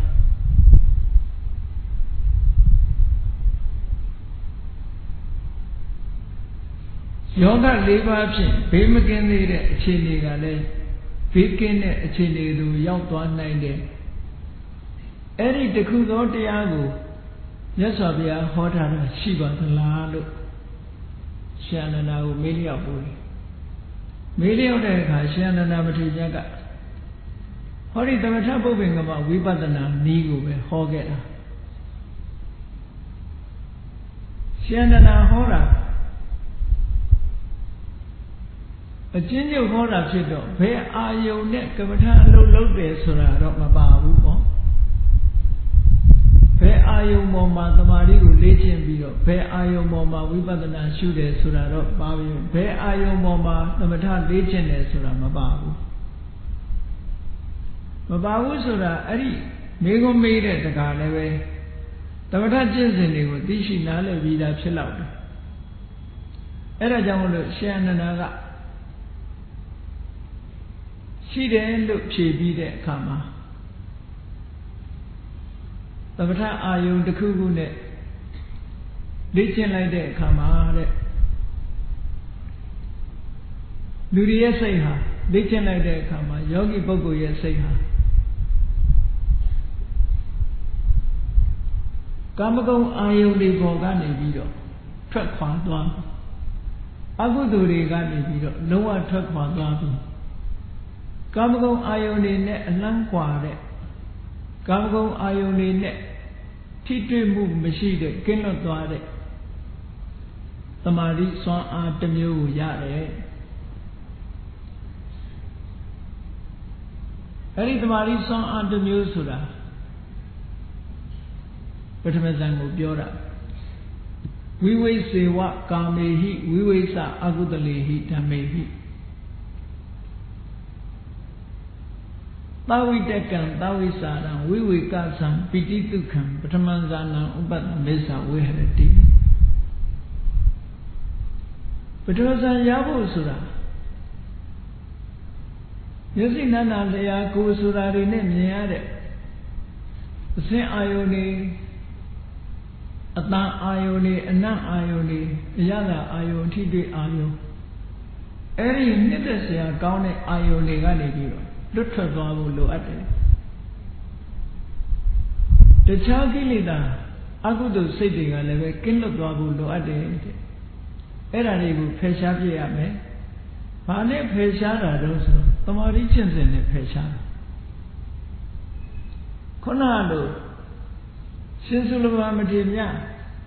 ယောဂ၄ပါးဖြင့်ဘေးမကင်းသေးတဲ့အခြေအနေကလည်းဘေးကင်းတဲ့အခြေအနေသို့ရောက်သွားနိုင်တယ်အဲ့ဒီတခုသောတရားကိုမြတ်စွာဘုရားဟောထားတာရှိပါသလားလို့ရှင်အနန္ဒာကိုမေးလျောက်ပို့တယ်မေးလျောက်တဲ့အခါရှင်အနန္ဒာမထေရကဟောဒီသမထပုပ္ပင်ကမဝိပဿနာနည်းကိုပဲဟောခဲ့တာရှင်အနန္ဒာဟောတာအကျဉ်းချုပ်ဟောတာဖြစ်တော့ဘယ်အာယုံနဲ့ကမ္မထာအလုပ်လုပ်တယ်ဆိုတာတော့မပါဘူးပေါ့ဘယ်အာယုံပေါ်မှာသမာဓိကိုလေ့ကျင့်ပြီးတော့ဘယ်အာယုံပေါ်မှာဝိပဿနာရှုတယ်ဆိုတာတော့ပါပြီဘယ်အာယုံပေါ်မှာသမထလေ့ကျင့်တယ်ဆိုတာမပါဘူးမပါဘူးဆိုတာအဲ့ဒီမိဂုံမေးတဲ့တကားလည်းပဲသမထကျင့်စဉ်တွေကိုသိရှိနားလည်ပြီးသားဖြစ်လောက်တယ်အဲ့ဒါကြောင့်မလို့ရှင်အနန္ဒာကရှိတယ်လို့ဖြေပြီးတဲ့အခါမှာသမထအာယုံတစ်ခုခုနဲ့လေ့ကျင့်လိုက်တဲ့အခါမှာတဲ့လူတွေရဲ့စိတ်ဟာလေ့ကျင့်လိုက်တဲ့အခါမှာယောဂီပုဂ္ဂိုလ်ရဲ့စိတ်ဟာကာမဂုဏ်အာယုန်တွေပေါ်ကနေပြီးတော့ထွက်ခွာသွားအကုသိုလ်တွေကနေပြီးတော့လုံးဝထွက်ခွာသွားပြီကာမဂုဏ်အာယုန်တွေနဲ့အလန်းကွာတဲ့ကာမဂုဏ်အာယုန်တွေနဲ့ထိတွေ့မှုမရှိတဲ့ကင်းလွတ်သွားတဲ့သမာဓိစွမ်းအားတစ်မျိုးကိုရတယ်အဲ့ဒီသမာဓိစွမ်းအားတစ်မျိုးဆိုတာပထမဇန်ကိုပြောတာဝိဝိစေဝကာမေဟိဝိဝိသအကုသလေဟိဓမ္မေဟိသဝိတကံသဝိစာရံဝိဝေကသံပိတိတုခံပထမဇာနံဥပတ္တမေသဝေဟရတိပထမဇန်ရဖို့ဆိုတာမျက်စိနဲ့နာလျာကိုယ်ဆိုတာတွေနဲ့မြင်ရတဲ့အစဉ်အာယုန်တွေအတန်အာယုန်တွေအနံ့အာယုန်တွေအရသာအာယုန်ထိတွေ့အာယုန်အဲ့ဒီနှစ်သက်စရာကောင်းတဲ့အာယုန်တွေကနေပြီးတော့လွတ်ထွက်သွားဖို့လိုအပ်တယ်တခြားကိလေသာအကုသိုလ်စိတ်တွေကလည်းပဲကင်းလွတ်သွားဖို့လိုအပ်တယ်တဲ့အဲ့ဒါတွေကိုဖယ်ရှားပြရမယ်ဘာနဲ့ဖယ်ရှားတာတော့ဆိုတော့သမာဓိကျင့်စဉ်နဲ့ဖယ်ရှားတယ်ခုနလိုရှင်သုလဗမထေရမြတ်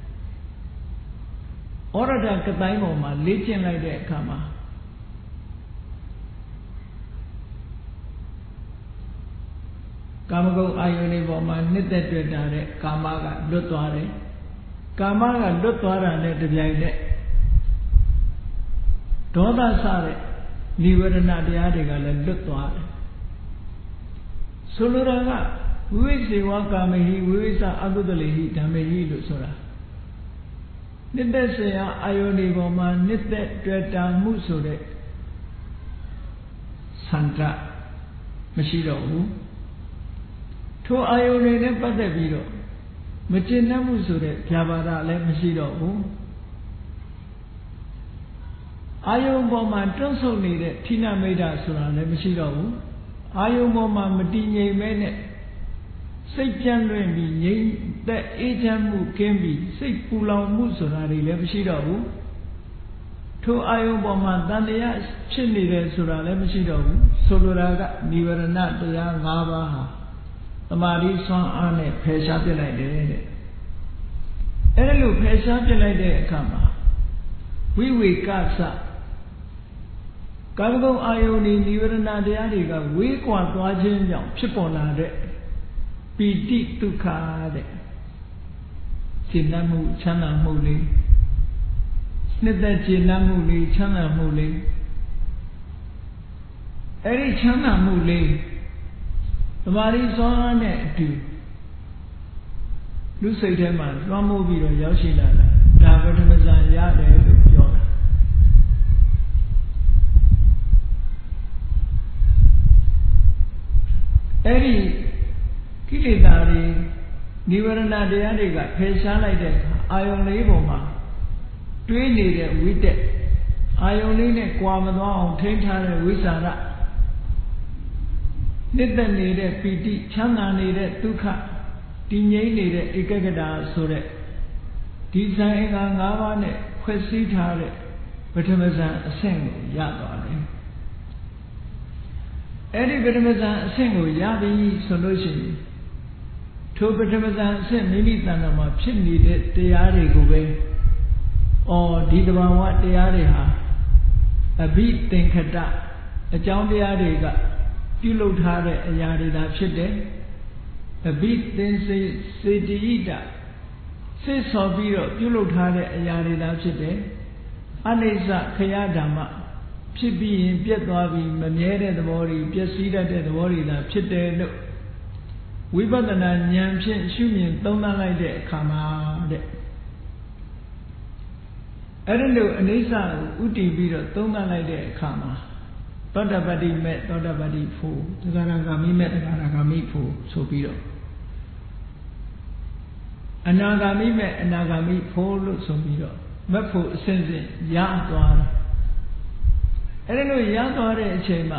ဩရဒကတိုင်းပေါ်မှာလေ့ကျင့်လိုက်တဲ့အခါမှာကာမဂုဏ်အာယုန်တွေပေါ်မှာနှစ်သက်တွေ့တာတဲ့ကာမကလွတ်သွားတယ်ကာမကလွတ်သွားတာနဲ့တပြိုင်နက်ဒေါသစတဲ့နိဝရဏတရားတွေကလည်းလွတ်သွားတယ်ဆိုလိုတာကဝိဝိစေဝကာမေဟိဝိဝိသအကုသလေဟိဓမ္မေဟိလို့ဆိုတာနှစ်သက်စရာအာယုန်ဒီပေါ်မှာနှစ်သက်တွေ့တာမှုဆိုတဲ့ဆန္ဒမရှိတော့ဘူးထိုအာယုန်တွေနဲ့ပတ်သက်ပြီးတော့မကျင့်တတ်မှုဆိုတဲ့ဗျာပါဒလည်းမရှိတော့ဘူးအာယုန်ပေါ်မှာတွန့်ဆုတ်နေတဲ့ဌိနမိတ်တာဆိုတာလည်းမရှိတော့ဘူးအာယုန်ပေါ်မှာမတည်ငြိမ်မဲနဲ့စိတ်ပြန့်လွင့်ပြီးငြိမ်သက်အေးချမ်းမှုကင်းပြီးစိတ်ပူလောင်မှုဆိုတာတွေလည်းမရှိတော့ဘူးထိုအာယုန်ပေါ်မှာတန်တရားဖြစ်နေတယ်ဆိုတာလည်းမရှိတော့ဘူးဆိုလိုတာကនិဝရဏတရား၅ပါးဟာသမာဓိဆွမ်းအားနဲ့ဖယ်ရှားပြစ်လိုက်တယ်တဲ့အဲ့ဒါလို့ဖယ်ရှားပြစ်လိုက်တဲ့အခါမှာဝိဝေကသကာမဂုဏ်အာယုန်ဒီនិဝရဏတရားတွေကဝေးကွာသွားခြင်းကြောင့်ဖြစ်ပေါ်လာတဲ့ပီတိဒုက္ခတဲ့ရှင်းတတ်မှုချမ်းသာမှုလေးနှစ်သက်ရှင်းတတ်မှုလေးချမ်းသာမှုလေးအဲ့ဒီချမ်းသာမှုလေးသမာဓိစွမ်းအားနဲ့အတူလူစိတ်ထဲမှာလွှမ်းမိုးပြီးတော့ရောက်ရှိလာတာဒါပထမဇန်ရတယ်လို့ပြောတာအဲ့ဒီကိလေသာတွေនិဝရဏတရားတွေကဖယ်ရှားလိုက်တဲ့အခါအာယုန်လေးပေါ်မှာတွေးနေတဲ့ဝိတက်အာယုန်လေးနဲ့ကြွာမသွားအောင်ထိန်းထားတဲ့ဝိสารနှစ်သက်နေတဲ့ပီတိချမ်းသာနေတဲ့ဒုက္ခတည်ငြိမ်နေတဲ့ဧကဂတဆိုတဲ့ဒီဇန်အင်္ဂါ၅ပါးနဲ့ဖွဲ့စည်းထားတဲ့ပထမဇန်အဆင့်ကိုရသွားတယ်အဲ့ဒီပထမဇန်အဆင့်ကိုရပြီဆိုလို့ရှိရင်ထိုပထမဇန်အဆင့်မိမိတဏ္ဍာမှာဖြစ်နေတဲ့တရားတွေကိုပဲအော်ဒီတဘာဝတရားတွေဟာအဘိသင်္ခတအကြောင်းတရားတွေကပြုလုပ်ထားတဲ့အရာတွေသာဖြစ်တယ်အဘိသင်္စေစေတိဣတစိတ်ဆော်ပြီးတော့ပြုလုပ်ထားတဲ့အရာတွေသာဖြစ်တယ်အနိစ္စခရဓမ္မဖြစ်ပြီးရင်ပြတ်သွားပြီးမမြဲတဲ့သဘောတွေပျက်စီးတတ်တဲ့သဘောတွေသာဖြစ်တယ်လို့ဝိပဿနာဉာဏ်ဖြင့်ရှုမြင်သုံးသပ်လိုက်တဲ့အခါမှာတဲ့အဲ့ဒီလိုအနိစ္စကိုဥတည်ပြီးတော့သုံးသပ်လိုက်တဲ့အခါမှာသောတပတ္တိမဲ့သောတပတ္တိဖို့သဂရဂါမိမဲ့သဂရဂါမိဖို့ဆိုပြီးတော့အနာဂါမိမဲ့အနာဂါမိဖို့လို့ဆိုပြီးတော့မက်ဖို့အစဉ်စဉ်ရသွားတယ်အဲ့ဒီလိုရသွားတဲ့အချိန်မှာ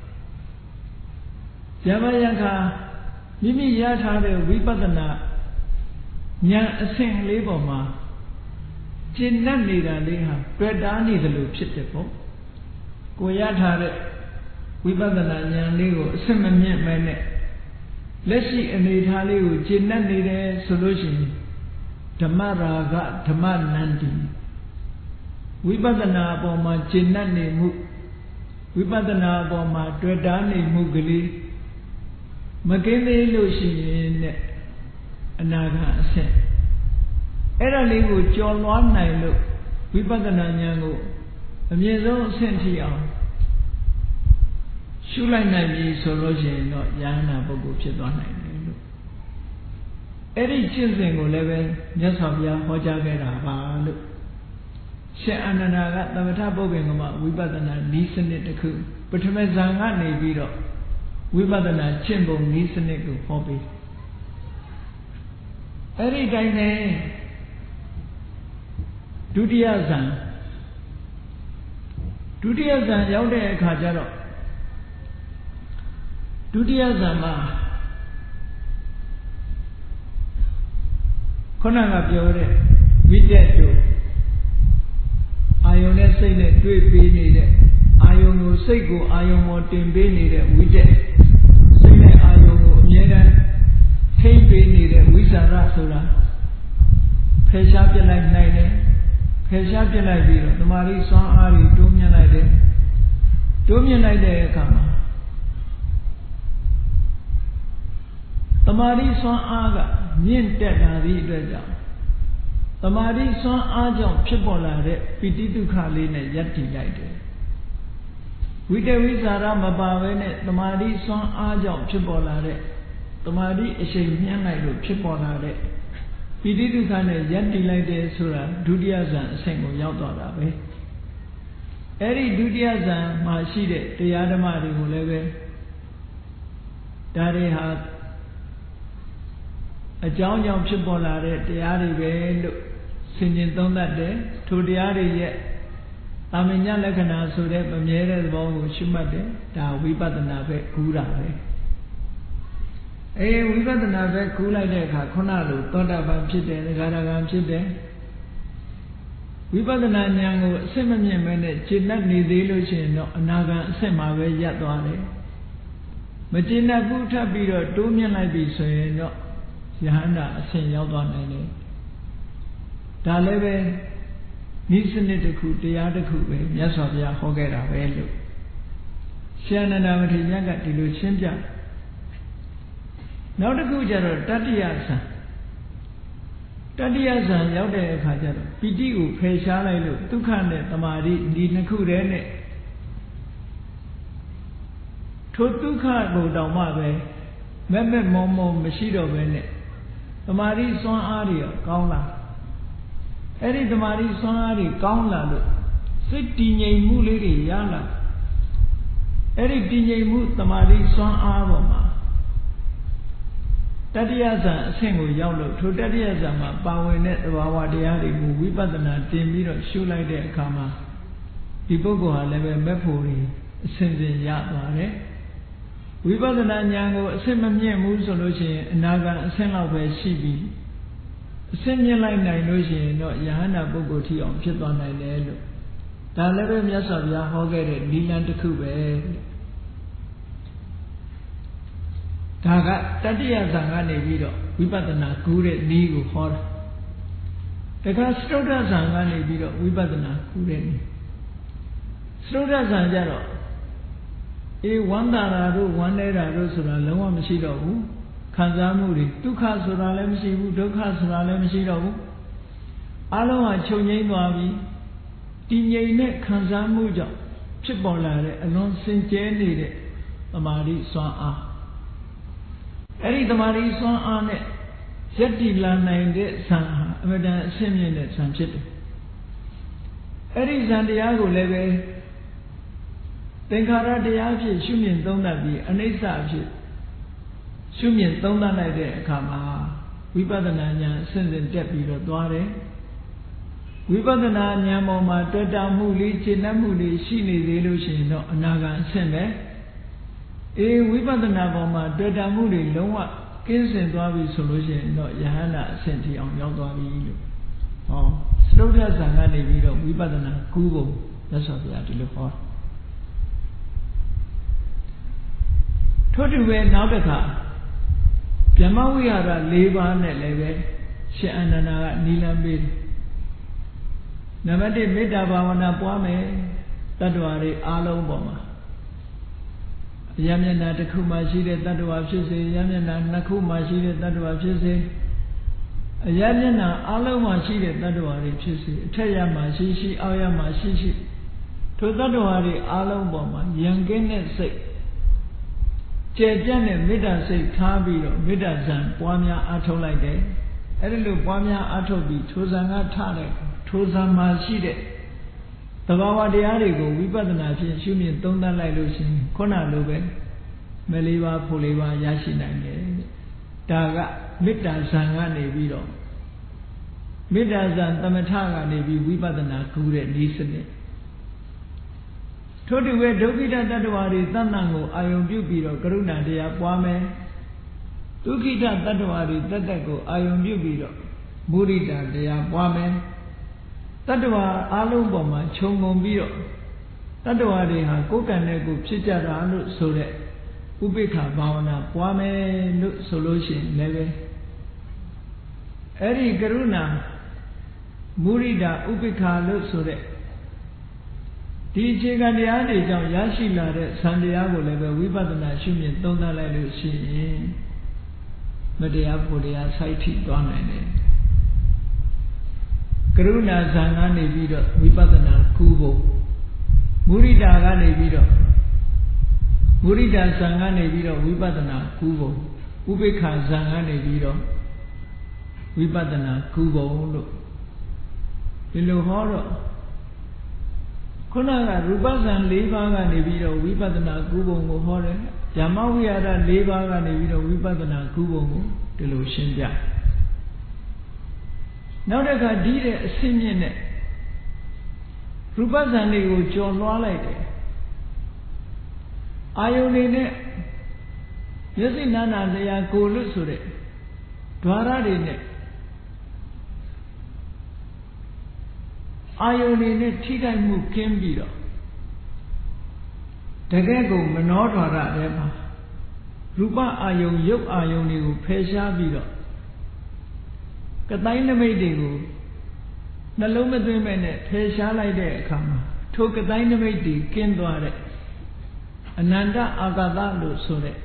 ယမယခာမိမိရထားတဲ့ဝိပဿနာဉာဏ်အဆင့်လေးပေါ်မှာကျင့်တတ်နေတာလေးဟာတွေ့တာနေတယ်လို့ဖြစ်တယ်ပေါ့ကိုရထားတဲ့ဝိပဿနာဉာဏ်လေးကိုအစစ်မမြင့်မဲနဲ့လက်ရှိအနေထားလေးကိုကျင့်တတ်နေတယ်ဆိုလို့ရှိရင်ဓမ္မရာဂဓမ္မနန္တိဝိပဿနာအပေါ်မှာကျင့်တတ်နေမှုဝိပဿနာအပေါ်မှာတွေ့တာနေမှုကလေးမကင်းသေးလို့ရှိရင်နဲ့အနာဂတ်အဆင့်အဲ့ဒါလေးကိုကျော်လွှားနိုင်လို့ဝိပဿနာဉာဏ်ကိုအမြင့်ဆုံးအဆင့်ထိအောင်ရှုလိုက်နိုင်ပြီဆိုလို့ရှိရင်တော့ဉာဏ်နာပုဂ္ဂိုလ်ဖြစ်သွားနိုင်တယ်လို့အဲ့ဒီကျင့်စဉ်ကိုလည်းပဲမြတ်စွာဘုရားဟောကြားခဲ့တာပါလို့ရှင်အာနန္ဒာကသမထပုဂ္ဂိုလ်ကမှဝိပဿနာနည်းစနစ်တစ်ခုပထမဇန်ကနေပြီးတော့ဝိပဿနာကျင့်ပုံနည်းစနစ်ကိုဟောပေးအဲ့ဒီတိုင်းနဲ့ဒုတိယဇန်ဒုတိယဇန်ရောက်တဲ့အခါကျတော့ဒုတိယဇန်မှာခုနကပြောတဲ့ဝိတက်တို့အာယုန်နဲ့စိတ်နဲ့တွေ့ပေးနေတဲ့အာယုန်ကိုစိတ်ကိုအာယုန်ပေါ်တင်ပေးနေတဲ့ဝိတက်စိတ်နဲ့အာယုန်ကိုအမြဲတမ်းထိမ့်ပေးနေတဲ့ဝိสารဆိုတာဖယ်ရှားပြလိုက်နိုင်တယ်ဖယ်ရှားပြလိုက်ပြီးတော့တမာရီစွမ်းအားတွေတိုးမြင့်လိုက်တယ်တိုးမြင့်လိုက်တဲ့အခါမှာတမာရီစွမ်းအားကမြင့်တက်လာသည့်အတွက်ကြောင့်တမာရီစွမ်းအားကြောင့်ဖြစ်ပေါ်လာတဲ့ပိဋိဒုက္ခလေးနဲ့ယက်တည်လိုက်တယ်ဝိတဝိဇာရမပါဘဲနဲ့တမာတိစွမ်းအားကြောင့်ဖြစ်ပေါ်လာတဲ့တမာတိအရှိန်မြင့်လိုက်လို့ဖြစ်ပေါ်လာတဲ့ပိဋိဒုက္ခနဲ့ယက်တည်လိုက်တဲ့ဆိုတာဒုတိယဇန်အဆင့်ကိုရောက်သွားတာပဲအဲ့ဒီဒုတိယဇန်မှာရှိတဲ့တရားဓမ္မတွေကိုလည်းပဲဒါတွေဟာအကြောင်းကြောင့်ဖြစ်ပေါ်လာတဲ့တရားတွေပဲလို့ဆင်ခြင်သုံးသပ်တယ်ထိုတရားတွေရဲ့အာမညလက္ခဏာဆိုတဲ့မမြဲတဲ့သဘောကိုရှုမှတ်တယ်ဒါဝိပဿနာပဲကူးတာပဲအေးဝိပဿနာပဲကူးလိုက်တဲ့အခါခုနလိုသောတာပန်ဖြစ်တယ်သဂရဂံဖြစ်တယ်ဝိပဿနာဉာဏ်ကိုအစစ်မမြင့်မဲနဲ့ကျင့်တတ်နေသေးလို့ရှိရင်တော့အနာဂံအစစ်မှာပဲရပ်သွားတယ်မကျင့်တတ်ဘူးထပ်ပြီးတော့တိုးမြင့်လိုက်ပြီဆိုရင်တော့ယဟန္တာအစစ်ရောက်သွားနိုင်တယ်ဒါလည်းပဲဤစနစ်တစ်ခုတရားတစ်ခုပဲမြတ်စွာဘုရားဟောခဲ့တာပဲလို့ရှင်အနန္ဒမထေရကဒီလိုရှင်းပြနောက်တစ်ခုကျတော့တတ္တိယဇံတတ္တိယဇံရောက်တဲ့အခါကျတော့ပိဋိကိုဖယ်ရှားလိုက်လို့ဒုက္ခနဲ့တမာတိဒီနှစ်ခုတည်းနဲ့ထိုဒုက္ခကိုတောင်မှပဲမဲ့မဲ့မောမောမရှိတော့ဘဲနဲ့တမာတိစွမ်းအားတွေကောင်းလာအဲ့ဒီတမာတိစွမ်းအားတွေကောင်းလာလို့စိတ်တည်ငြိမ်မှုလေးတွေရလာအဲ့ဒီတည်ငြိမ်မှုတမာတိစွမ်းအားပေါ်မှာတတိယဇန်အဆင့်ကိုရောက်လို့ထိုတတိယဇန်မှာပါဝင်တဲ့သဘာဝတရားတွေကိုဝိပဿနာတင်ပြီးတော့ရှုလိုက်တဲ့အခါမှာဒီပုဂ္ဂိုလ်ဟာလည်းပဲမဲ့ဖို့တွေအစဉ်စဉ်ရသွားတယ်ဝိပဿနာဉာဏ်ကိုအစစ်မမြင့်ဘူးဆိုလို့ရှိရင်အနာဂတ်အဆင့်လောက်ပဲရှိပြီးအစစ်မြင့်လိုက်နိုင်လို့ရှိရင်တော့ယဟန္တာပုဂ္ဂိုလ်ထီအောင်ဖြစ်သွားနိုင်တယ်လို့ဒါလည်းပဲမြတ်စွာဘုရားဟောခဲ့တဲ့နိလန်တစ်ခုပဲဒါကတတိယဇန်ကနေပြီးတော့ဝိပဿနာကူးတဲ့နည်းကိုဟောတာတခါစတုတ္ထဇန်ကနေပြီးတော့ဝိပဿနာကူးတဲ့နည်းစတုတ္ထဇန်ကျတော့အေးဝန္တာရာတို့ဝန္နေတာတို့ဆိုတာလုံးဝမရှိတော့ဘူးခံစားမှုတွေဒုက္ခဆိုတာလည်းမရှိဘူးဒုက္ခဆိုတာလည်းမရှိတော့ဘူးအလုံးဟာချုပ်ငြိမ်းသွားပြီတည်ငြိမ်တဲ့ခံစားမှုကြောင့်ဖြစ်ပေါ်လာတဲ့အလွန်စင်ကြဲနေတဲ့သမာဓိစွမ်းအားအဲ့ဒီသမာဓိစွမ်းအားနဲ့ယက်တိလာနိုင်တဲ့ဇံဟာအမှန်တန်အဆင့်မြင့်တဲ့ဇံဖြစ်တယ်အဲ့ဒီဇံတရားကိုလည်းပဲသင်္ခါရတရားဖြင့်ရှုမြင်သုံးသပ်ပြီးအနိစ္စအဖြစ်ရှုမြင်သုံးသပ်လိုက်တဲ့အခါမှာဝိပဿနာဉာဏ်အစဉ်စဉ်တက်ပြီးတော့သွားတယ်ဝိပဿနာဉာဏ်ပေါ်မှာတွေ့တာမှုလေးရှင်းတတ်မှုလေးရှိနေသေးလို့ရှိရင်တော့အနာဂတ်အဆင့်ပဲအေးဝိပဿနာပေါ်မှာတွေ့တာမှုတွေလုံးဝကင်းစင်သွားပြီဆိုလို့ရှိရင်တော့ယဟန္တာအဆင့်ထိအောင်ရောက်သွားပြီလို့ဟောစတုတ္ထဇန်ကနေပြီးတော့ဝိပဿနာကူးဖို့မြတ်စွာဘုရားဒီလိုဟောထို့တူပဲနောက်တစ်ခါဗြဟ္မဝိဟာရ၄ပါးနဲ့လည်းပဲရှင်အနန္ဒာကနိလန်ပေးတယ်နံပါတ်၁မေတ္တာဘာဝနာပွားမယ်တတ္တဝါတွေအားလုံးပေါ်မှာအယမျက်နှာတစ်ခုမှရှိတဲ့တတ္တဝါဖြစ်စေအယမျက်နှာနှစ်ခုမှရှိတဲ့တတ္တဝါဖြစ်စေအယမျက်နှာအားလုံးမှရှိတဲ့တတ္တဝါတွေဖြစ်စေအထက်ရမှရှိရှိအောက်ရမှရှိရှိထိုတတ္တဝါတွေအားလုံးပေါ်မှာယံကင်းတဲ့စိတ်ကျယ်ပြန့်တဲ့မေတ္တာစိတ်ထားပြီးတော့မေတ္တာဇံပွားများအားထုတ်လိုက်တယ်အဲ့ဒီလိုပွားများအားထုတ်ပြီးထိုဇံကထတဲ့ထိုဇံမှာရှိတဲ့သဘာဝတရားတွေကိုဝိပဿနာဖြင့်ရှုမြင်သုံးသပ်လိုက်လို့ရှိရင်ခုနလိုပဲမလေးပါဖို့လေးပါရရှိနိုင်တယ်ဒါကမေတ္တာဇံကနေပြီးတော့မေတ္တာဇံသမထကနေပြီးဝိပဿနာကူးတဲ့ဤစနစ်ထို့တူပဲဒုက္ခိတတ္တဝါတွေတဏ္ဍကိုအာယုံပြုပြီးတော့ကရုဏာတရားပွားမယ်ဒုက္ခိတတတ္တဝါတွေတတ္တကိုအာယုံပြုပြီးတော့မုဒိတာတရားပွားမယ်တတ္တဝါအလုံးပေါ်မှာခြုံငုံပြီးတော့တတ္တဝါတွေဟာကိုယ်ကံနဲ့ကိုယ်ဖြစ်ကြတာလို့ဆိုတဲ့ဥပိ္ပခာဘာဝနာပွားမယ်လို့ဆိုလို့ရှိရင်လည်းပဲအဲ့ဒီကရုဏာမုဒိတာဥပိ္ပခာလို့ဆိုတဲ့ဒီအခြေခံတရားတွေကြောင့်ရရှိလာတဲ့ဇန်တရားကိုလည်းပဲဝိပဿနာရှုမြင်သုံးသပ်လိုက်လို့ရှိရင်မတရားဖို့တရားစိုက်ထိသွားနိုင်တယ်ကရုဏာဇန်ကနေပြီးတော့ဝိပဿနာကူးဖို့မုဒိတာကနေပြီးတော့မုရိဒဇံကနေပြီးတော့ဝိပဿနာကူးပုံဥပိ္ပခာဇံကနေပြီးတော့ဝိပဿနာကူးပုံလို့ဒီလိုဟောတော့ခုနကရူပဇံ၄ပါးကနေပြီးတော့ဝိပဿနာကူးပုံကိုဟောတယ်ဓမ္မဝိဟာရ၄ပါးကနေပြီးတော့ဝိပဿနာကူးပုံကိုဒီလိုရှင်းပြနောက်တစ်ခါဒီတဲ့အစင်းမြင့်နဲ့ရူပဇံတွေကိုကျော်လွှားလိုက်တယ်အာယုန်တွေနဲ့မျက်စိနာနာလျာကိုယ်လွတ်ဆိုတဲ့ဓာရတွေနဲ့အာယုန်တွေနဲ့ထိခိုက်မှုကင်းပြီးတော့တကယ်ကိုမနောဓာရထဲမှာရူပအာယုန်ရုပ်အာယုန်တွေကိုဖယ်ရှားပြီးတော့ကတိုင်းနမိတ်တွေကိုနှလုံးမသွင်းမဲ့နဲ့ဖယ်ရှားလိုက်တဲ့အခါမှာထိုကတိုင်းနမိတ်တွေကင်းသွားတဲ့အနန္တအာဂတလို့ဆိုတဲ့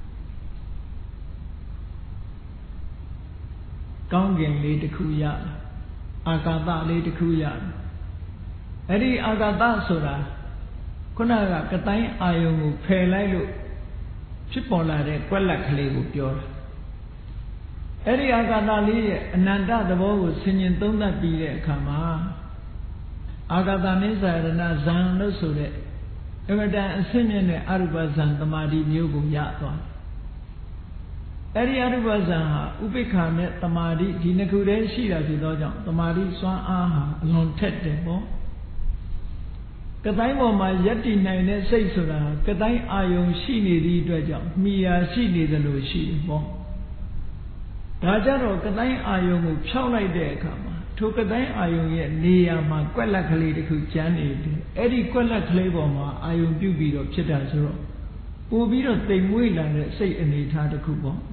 ကောင်းကင်လေးတစ်ခုရအာဂတလေးတစ်ခုရအဲ့ဒီအာဂတဆိုတာခုနကကတိုင်းအာယုံကိုဖယ်လိုက်လို့ဖြစ်ပေါ်လာတဲ့ကွက်လက်ကလေးကိုပြောတာအဲ့ဒီအာဂတလေးရဲ့အနန္တသဘောကိုဆင်ញင်သုံးသပ်ပြီးတဲ့အခါမှာအာဂတနိစ္စရဏဇံလို့ဆိုတဲ့အမတန်အဆင့်မြင့်တဲ့အရူပဇံတမာတိမျိုးကိုရသွားအဲ့ဒီအရူပဇံဟာဥပိ္ပခာနဲ့တမာတိဒီနှစ်ခုတည်းရှိတာဖြစ်သောကြောင့်တမာတိစွမ်းအားဟာအလွန်ထက်တယ်ပေါ့ကတိုင်းပေါ်မှာယက်တည်နိုင်တဲ့စိတ်ဆိုတာကတိုင်းအာယုံရှိနေသည့်အတွက်ကြောင့်မိယာရှိနေသလိုရှိတယ်ပေါ့ဒါကြတော့ကတိုင်းအာယုံကိုဖြောက်လိုက်တဲ့အခါမှာထိုကတိုင်းအာယုံရဲ့နေရာမှာကွက်လက်ကလေးတစ်ခုကျန်နေတယ်အဲ့ဒီကွက်လက်ကလေးပေါ်မှာအာယုံပြုတ်ပြီးတော့ဖြစ်တာဆိုတော့ပို့ပြီးတော့တိမ်မွေးလာတဲ့စိတ်အနေထားတစ်ခုပေါ့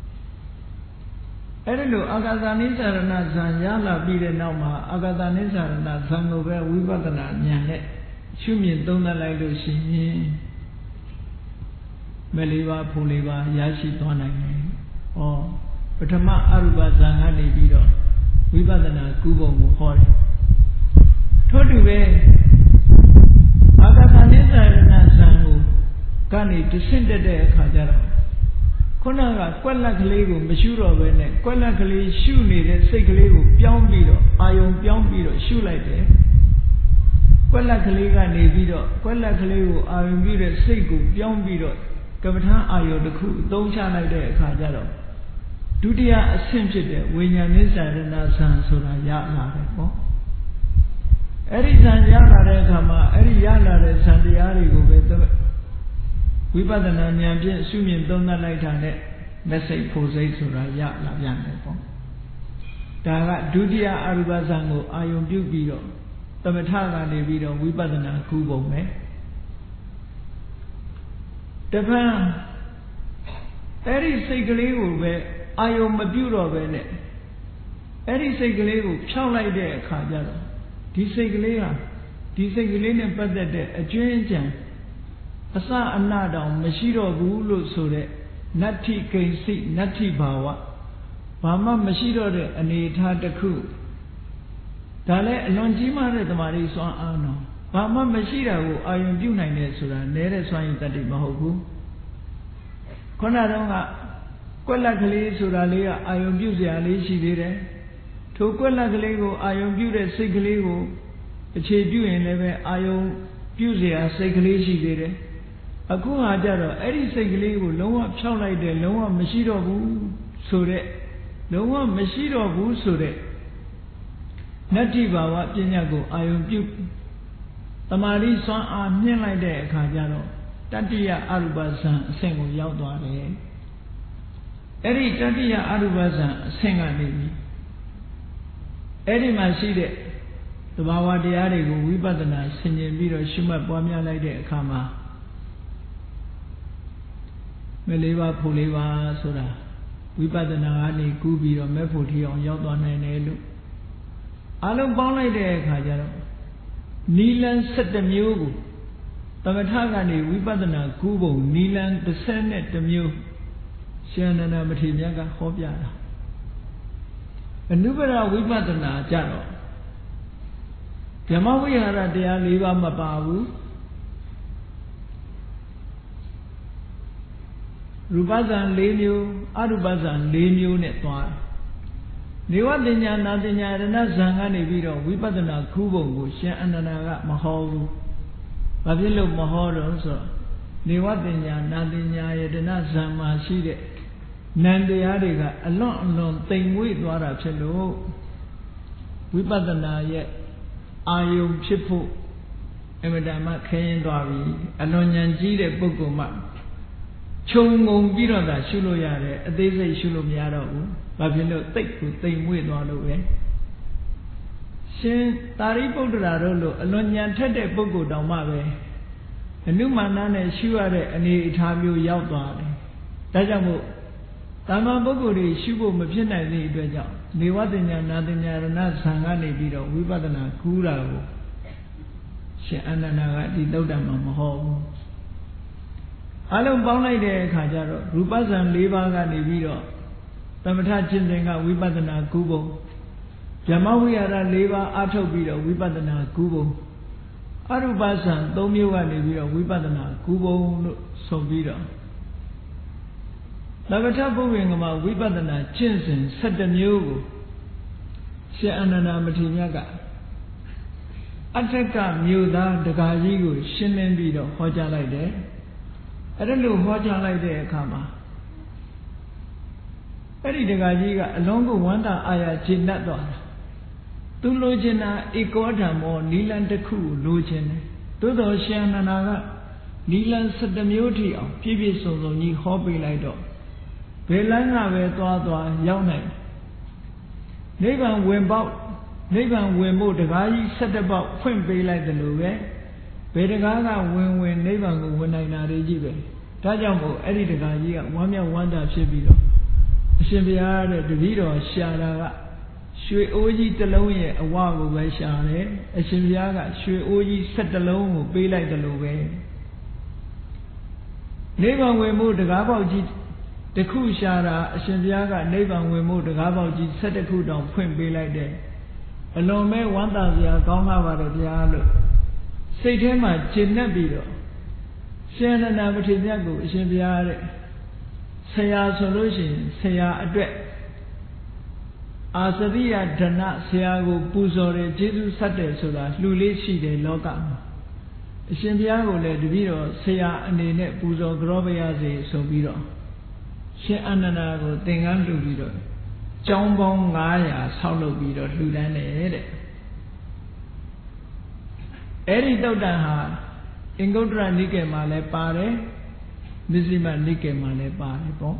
အဲ့ဒီလိုအာဂတနိစ္စရဏဇံရလာပြီးတဲ့နောက်မှာအာဂတနိစ္စရဏဇံကိုပဲဝိပဿနာဉာဏ်နဲ့ရှုမြင်သုံးသပ်လိုက်လို့ရှိရင်မလေးပါဖူလေးပါရရှိသွားနိုင်တယ်။ဩပထမအရူပဇံကနေပြီးတော့ဝိပဿနာကူးပုံကိုဟောတယ်။ထို့တူပဲအာဂတနိစ္စရဏဇံကိုကနေတဆင့်တက်တဲ့အခါကျတော့ခုနကကွက်လက်ကလေးကိုမရှုတော့ဘဲနဲ့ကွက်လက်ကလေးရှုနေတဲ့စိတ်ကလေးကိုပြောင်းပြီးတော့အာယုံပြောင်းပြီးတော့ရှုလိုက်တယ်ကွက်လက်ကလေးကနေပြီးတော့ကွက်လက်ကလေးကိုအာယုံပြီးတဲ့စိတ်ကိုပြောင်းပြီးတော့ကမ္မထာအာယုံတစ်ခုအသုံးချလိုက်တဲ့အခါကျတော့ဒုတိယအဆင့်ဖြစ်တဲ့ဝိညာဉ်နိစ္စရဏဇံဆိုတာရလာတယ်ပေါ့အဲ့ဒီဇံရလာတဲ့အခါမှာအဲ့ဒီရလာတဲ့ဇံတရားတွေကိုပဲဝိပဿနာဉာဏ်ဖြင့်ရှုမြင်သုံးသပ်လိုက်တာနဲ့မစိတ်ဖို့စိတ်ဆိုတာရလာပြန်တယ်ပေါ့ဒါကဒုတိယအရူပဇံကိုအာယုံပြုပြီးတော့သမထကနေပြီးတော့ဝိပဿနာကူးပုံပဲတပံအဲ့ဒီစိတ်ကလေးကိုပဲအာယုံမပြုတော့ပဲနဲ့အဲ့ဒီစိတ်ကလေးကိုဖြောင်းလိုက်တဲ့အခါကျတော့ဒီစိတ်ကလေးဟာဒီစိတ်ကလေးနဲ့ပတ်သက်တဲ့အကျွင်းအကြံအစအနတောင်မရှိတော့ဘူးလို့ဆိုတဲ့နတ္ထိကိဉ္စိနတ္ထိဘာဝဘာမှမရှိတော့တဲ့အနေအထားတစ်ခုဒါလည်းအလွန်ကြီးမားတဲ့တမာရီစွမ်းအားနော်ဘာမှမရှိတာကိုအာယုံပြုနိုင်တယ်ဆိုတာနဲတဲ့စွမ်းရည်တတ္တိမဟုတ်ဘူးခုနတုန်းကကွက်လက်ကလေးဆိုတာလေးကအာယုံပြုစရာလေးရှိသေးတယ်ထိုကွက်လက်ကလေးကိုအာယုံပြုတဲ့စိတ်ကလေးကိုအခြေပြုရင်လည်းပဲအာယုံပြုစရာစိတ်ကလေးရှိသေးတယ်အခုဟာကြတော့အဲ့ဒီစိတ်ကလေးကိုလုံးဝဖြောက်လိုက်တယ်လုံးဝမရှိတော့ဘူးဆိုတဲ့လုံးဝမရှိတော့ဘူးဆိုတဲ့နတ္တိဘာဝပညာကိုအာယုံပြုတမာရီစွမ်းအားမြင့်လိုက်တဲ့အခါကျတော့တတ္တိယအရူပဇံအဆင့်ကိုရောက်သွားတယ်အဲ့ဒီတတ္တိယအရူပဇံအဆင့်ကနေပြီအဲ့ဒီမှာရှိတဲ့သဘာဝတရားတွေကိုဝိပဿနာဆင်ခြင်ပြီးတော့ရှုမှတ်ပွားများလိုက်တဲ့အခါမှာမလေးပါဖို့လေးပါဆိုတာဝိပဿနာကနေကူးပြီးတော့မဲ့ဖို့ထီအောင်ရောက်သွားနိုင်တယ်လို့အလုံးပေါင်းလိုက်တဲ့အခါကျတော့နီလန်၁၁မျိုးကိုသမထကနေဝိပဿနာကူးပုံနီလန်၁၁မျိုးရှင်အနန္ဒမထေရမြတ်ကဟောပြတာအနုပရဝိပဿနာကြတော့ဓမ္မဝိဟာရတရား၄ပါးမပါဘူး Rupazan Lenio, Arubazan Lenio Netwa. Niwatinya Natinya Rana Zangani Vido, Vipadana Kubo, Shan Ananaga Maholu. Babilo Maholo, so Niwatinya Natinya Yedana Zama Shide. Nandi Adiga, alone, alone, thing with Wara Chelo. Vipadana yet Ayum Chipu Emadama Kayan Dwavi, Alonyan Jide Bogoma. Chung Viro da Shulo Yare, a day say Shulo Yaro, Babino take to thing with all the way. Shin Taripo Rolo, Alonyan Tete Bogo Damave, a new manana Shuare and Itamu Yautwari. Tajamo Tama Bogori, Shubo Mapina Nibeja, Niwatinya Nadinya Rana Sangani Vido, Vibadana Kura. She Anana di Dodama Maho. Alum Bonai de Kajaro, Rupazan Livaga Nivido, Tamata Chinzinga, Vibadana Kubo, Jamawiara Leva Atobido, Vibadana Kubo, Arubazan, Domiwa Nivido, Vibadana Kubo Sobido. Lavata Bovingama, Vibadana Chinsin, Satamu, She Anana Matinaga. Ataka Muda, the Gazigo, Shinen Bido, Hoja like that. I don't know Hoja like that, Kama. Eddie the Gaziga, along with Wanda Aya Chinadon. Tu Logina, Ecotam or Nilan the Ku, Login. To those Shananaga, Nilan set the beauty of P B S of Ni Hobby like dog. Belanga were Toa Yawnay. Never went about. Nevan Wemo the guy set about Quim Bay like the Lowe. Bedegaga when when Nevan when I not a jibe. Tajamo, Eddie the guy, one year wonder Shibido. Shibia the Vido, Shara. Shui Oji Teloe, a while away Shane. A Shibiaga, Shui Oji set alone, Bay like the Lowe. Nevan Wemo the Gabaji. The Kushara, Shibiaga, Nevan Wemo the Gabaji set a coup down Quim Bay like that. Alone may one thousand Gama Dialo. Say to him, Chinnabido. Shan and Abatiago, Shimbiare. Say our solution, say our address. Asaria Dana, Siago, Puzore, Jesus Sate, so that Luli Shide Loga. Shimbiago led Vido, say our and the net Puzo Groviaze, so Vido. She Ananago, Tingan Lubido. Jambong Gaya, Saulo Bido, Ludan Ede. Eri Dodaha, Ingodra Nike Male Pare, Mizima Nike Male Pare.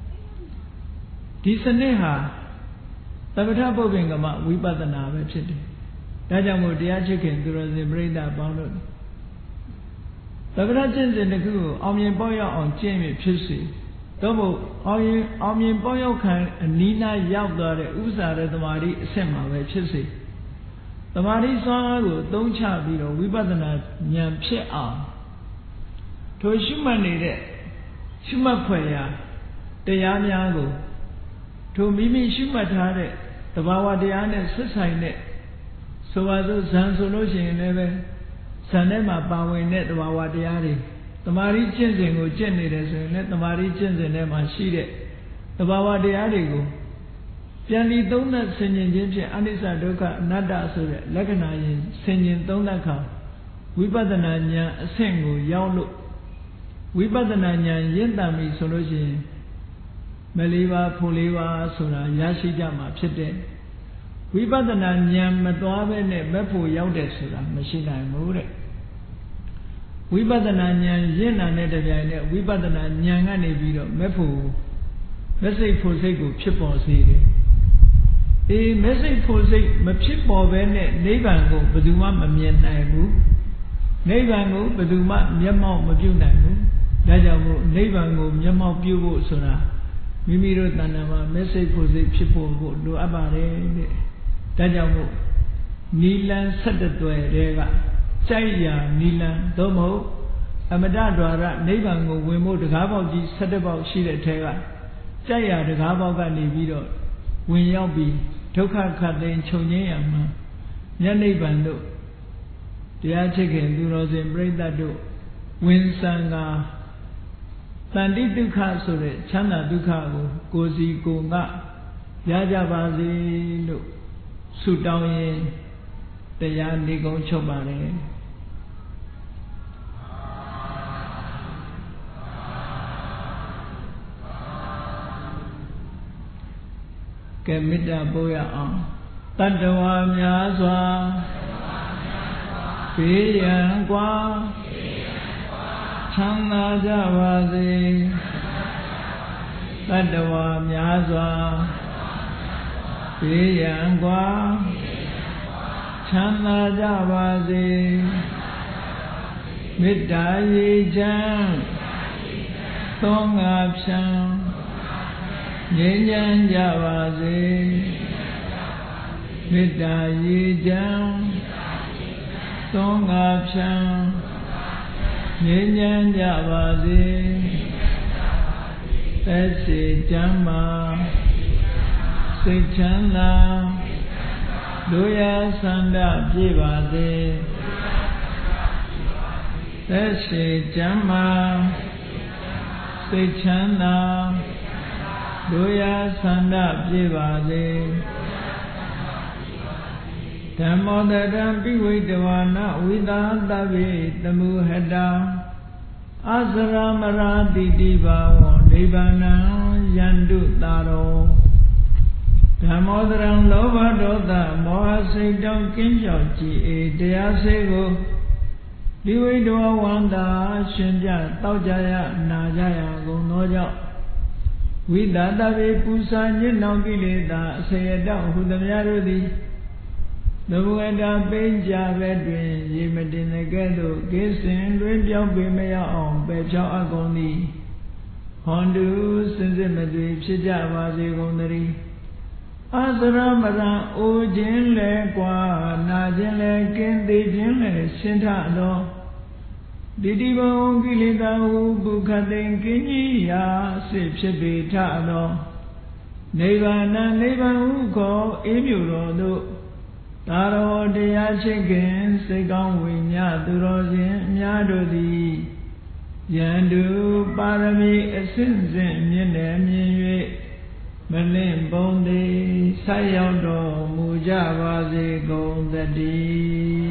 Disaneha, Tabata Bovingama, Wibadana, Vechit. Dajamu, the Achikin, the Breda Bounded. Tabata Jens in the Goo, Omian Boya on Jamie Pissy. Double, Omian Boyo can and Nina Yabda, Uza, the Mari, Sema, Chissy. The Mari Sago, don't chabido, Wibadana, Nyam Pia. To a Shumanide, Shumaquaya, the Yamiago. To Mimi Shumatare, the Bawa Diane Sisine. So as a Sansolution never, Sanema Bawa net the Bawa Diari. The Mari Chinsin who generated and let the Mari Chinsin and Mashide. The Bawa de Adigo. Janly Donut singing Jinja Anisa Doka Nada Sura, Laganayan, singing Donaka. Wibadananya, Sengu, Yaulu. Wibadananya, Yendami solution. Meliva, Puliva, Sura, Yashijama, Chite. Wibadananya, Matuave, Mepu Yaude Sura, Machina Mure. Wibadana Nyan Yena Nedavia, Wibadana Nyangani Vido, Mepu, Message for Sego, Chipo City. A message for Sake, Machipo Vene, Nevango, Baduma Mamian Naibu, Nevango, Baduma, Yamo, Mabunaibu, Dajamu, Nevango, Yamo Bubo Sura, Mimiro Tanama, Message for Sake, Chipo, do Abare, Dajamu, Nilan Satatue, Rega. Chaya Nila Domo Amadadwara Nevango Wemo the Gabaji said about Shida Tega Chaya the Gabaga Nivido Win Yabi Toka Kaden Chonyama Yane Bando the Achicken do not embrace that do Win Sanga တန်တိဒုက္ခဆိုတဲ့ချမ်းသာဒုက္ခကိုကိုယ်စီကိုယ်ငါရကြပါစေလို့ဆုတောင်းရင်တရားနေကုန်းချုပ်ပါတယ်ကဲမေတ္တာပို့ရအောင်တတ္တဝါများစွာဘေးရန်ကွာချမ်းသာကြပါစေတတ္တဝါများစွာဘေးရန်ကွာချမ်းသာကြပါစေမေတ္တာရေချမ်းသောငါဖြံငြိမ်းချမ်းကြပါစေမေတ္တာရေချမ်းသောငါဖြံငြိမ်းချမ်းကြပါစေသက်စေချမ်းသာစိတ်ချမ်းသာတို့ရဆန္ဒပြည့်ပါစေသက်စေချမ်းသာစိတ်ချမ်းသာတို့ရဆန္ဒပြည့်ပါစေဓမ္မောတရံပိဝိတဝါနဝိသာတဗ္ဗေတမုဟတံအစရမရာတိတိဘာဝောနိဗ္ဗာနံယန္တုတာရောဓမ္မောတရံလောဘဒေါသမောဟစိတ်တောင်းကင်းကြောက်ကြည်အေတရားစေကိုပိဝိတဝဝန္တာရှင်ပြတောက်ကြရနာကြရကုန်သောကြောင့်ဝိသတဗေပူဇာညစ်နောင်ကိလေသာအစေယတောဟုသမျှတို့သည်သမုဒ္ဒပိဉ္ကြပဲတွင်ရေမတင်တဲ့ကဲ့သို့ကိစ္စင်တွင်ပြောင်းပေမရအောင်ပယ်ဖြောင်းအပ်ကုန်သည်ဟွန်တုစင်စစ်မသွေဖြစ်ကြပါစေကုန်သတည်းအသရမရံအိုခြင်းလဲကွာနာခြင်းလဲကင်းသေးခြင်းလဲရှင်းထသောတိတိဘုံကိလေသာဟုပုခတိန်ကင်းကြီးရာစစ်ဖြစ်ပေထသောနိဗ္ဗာန်နိဗ္ဗာန်ဟုခေါ်အေးမြူတော်တို့သာရောတရားရှိခင်စိတ်ကောင်းဝိညာသူတော်ရှင်အများတို့သည်ယန္တုပါရမီအစဉ်စဉ်မြင့်တယ်မြင်၍မလင့်ပုံသည်ဆက်ရောက်တော်မူကြပါစေကုန်သတည်း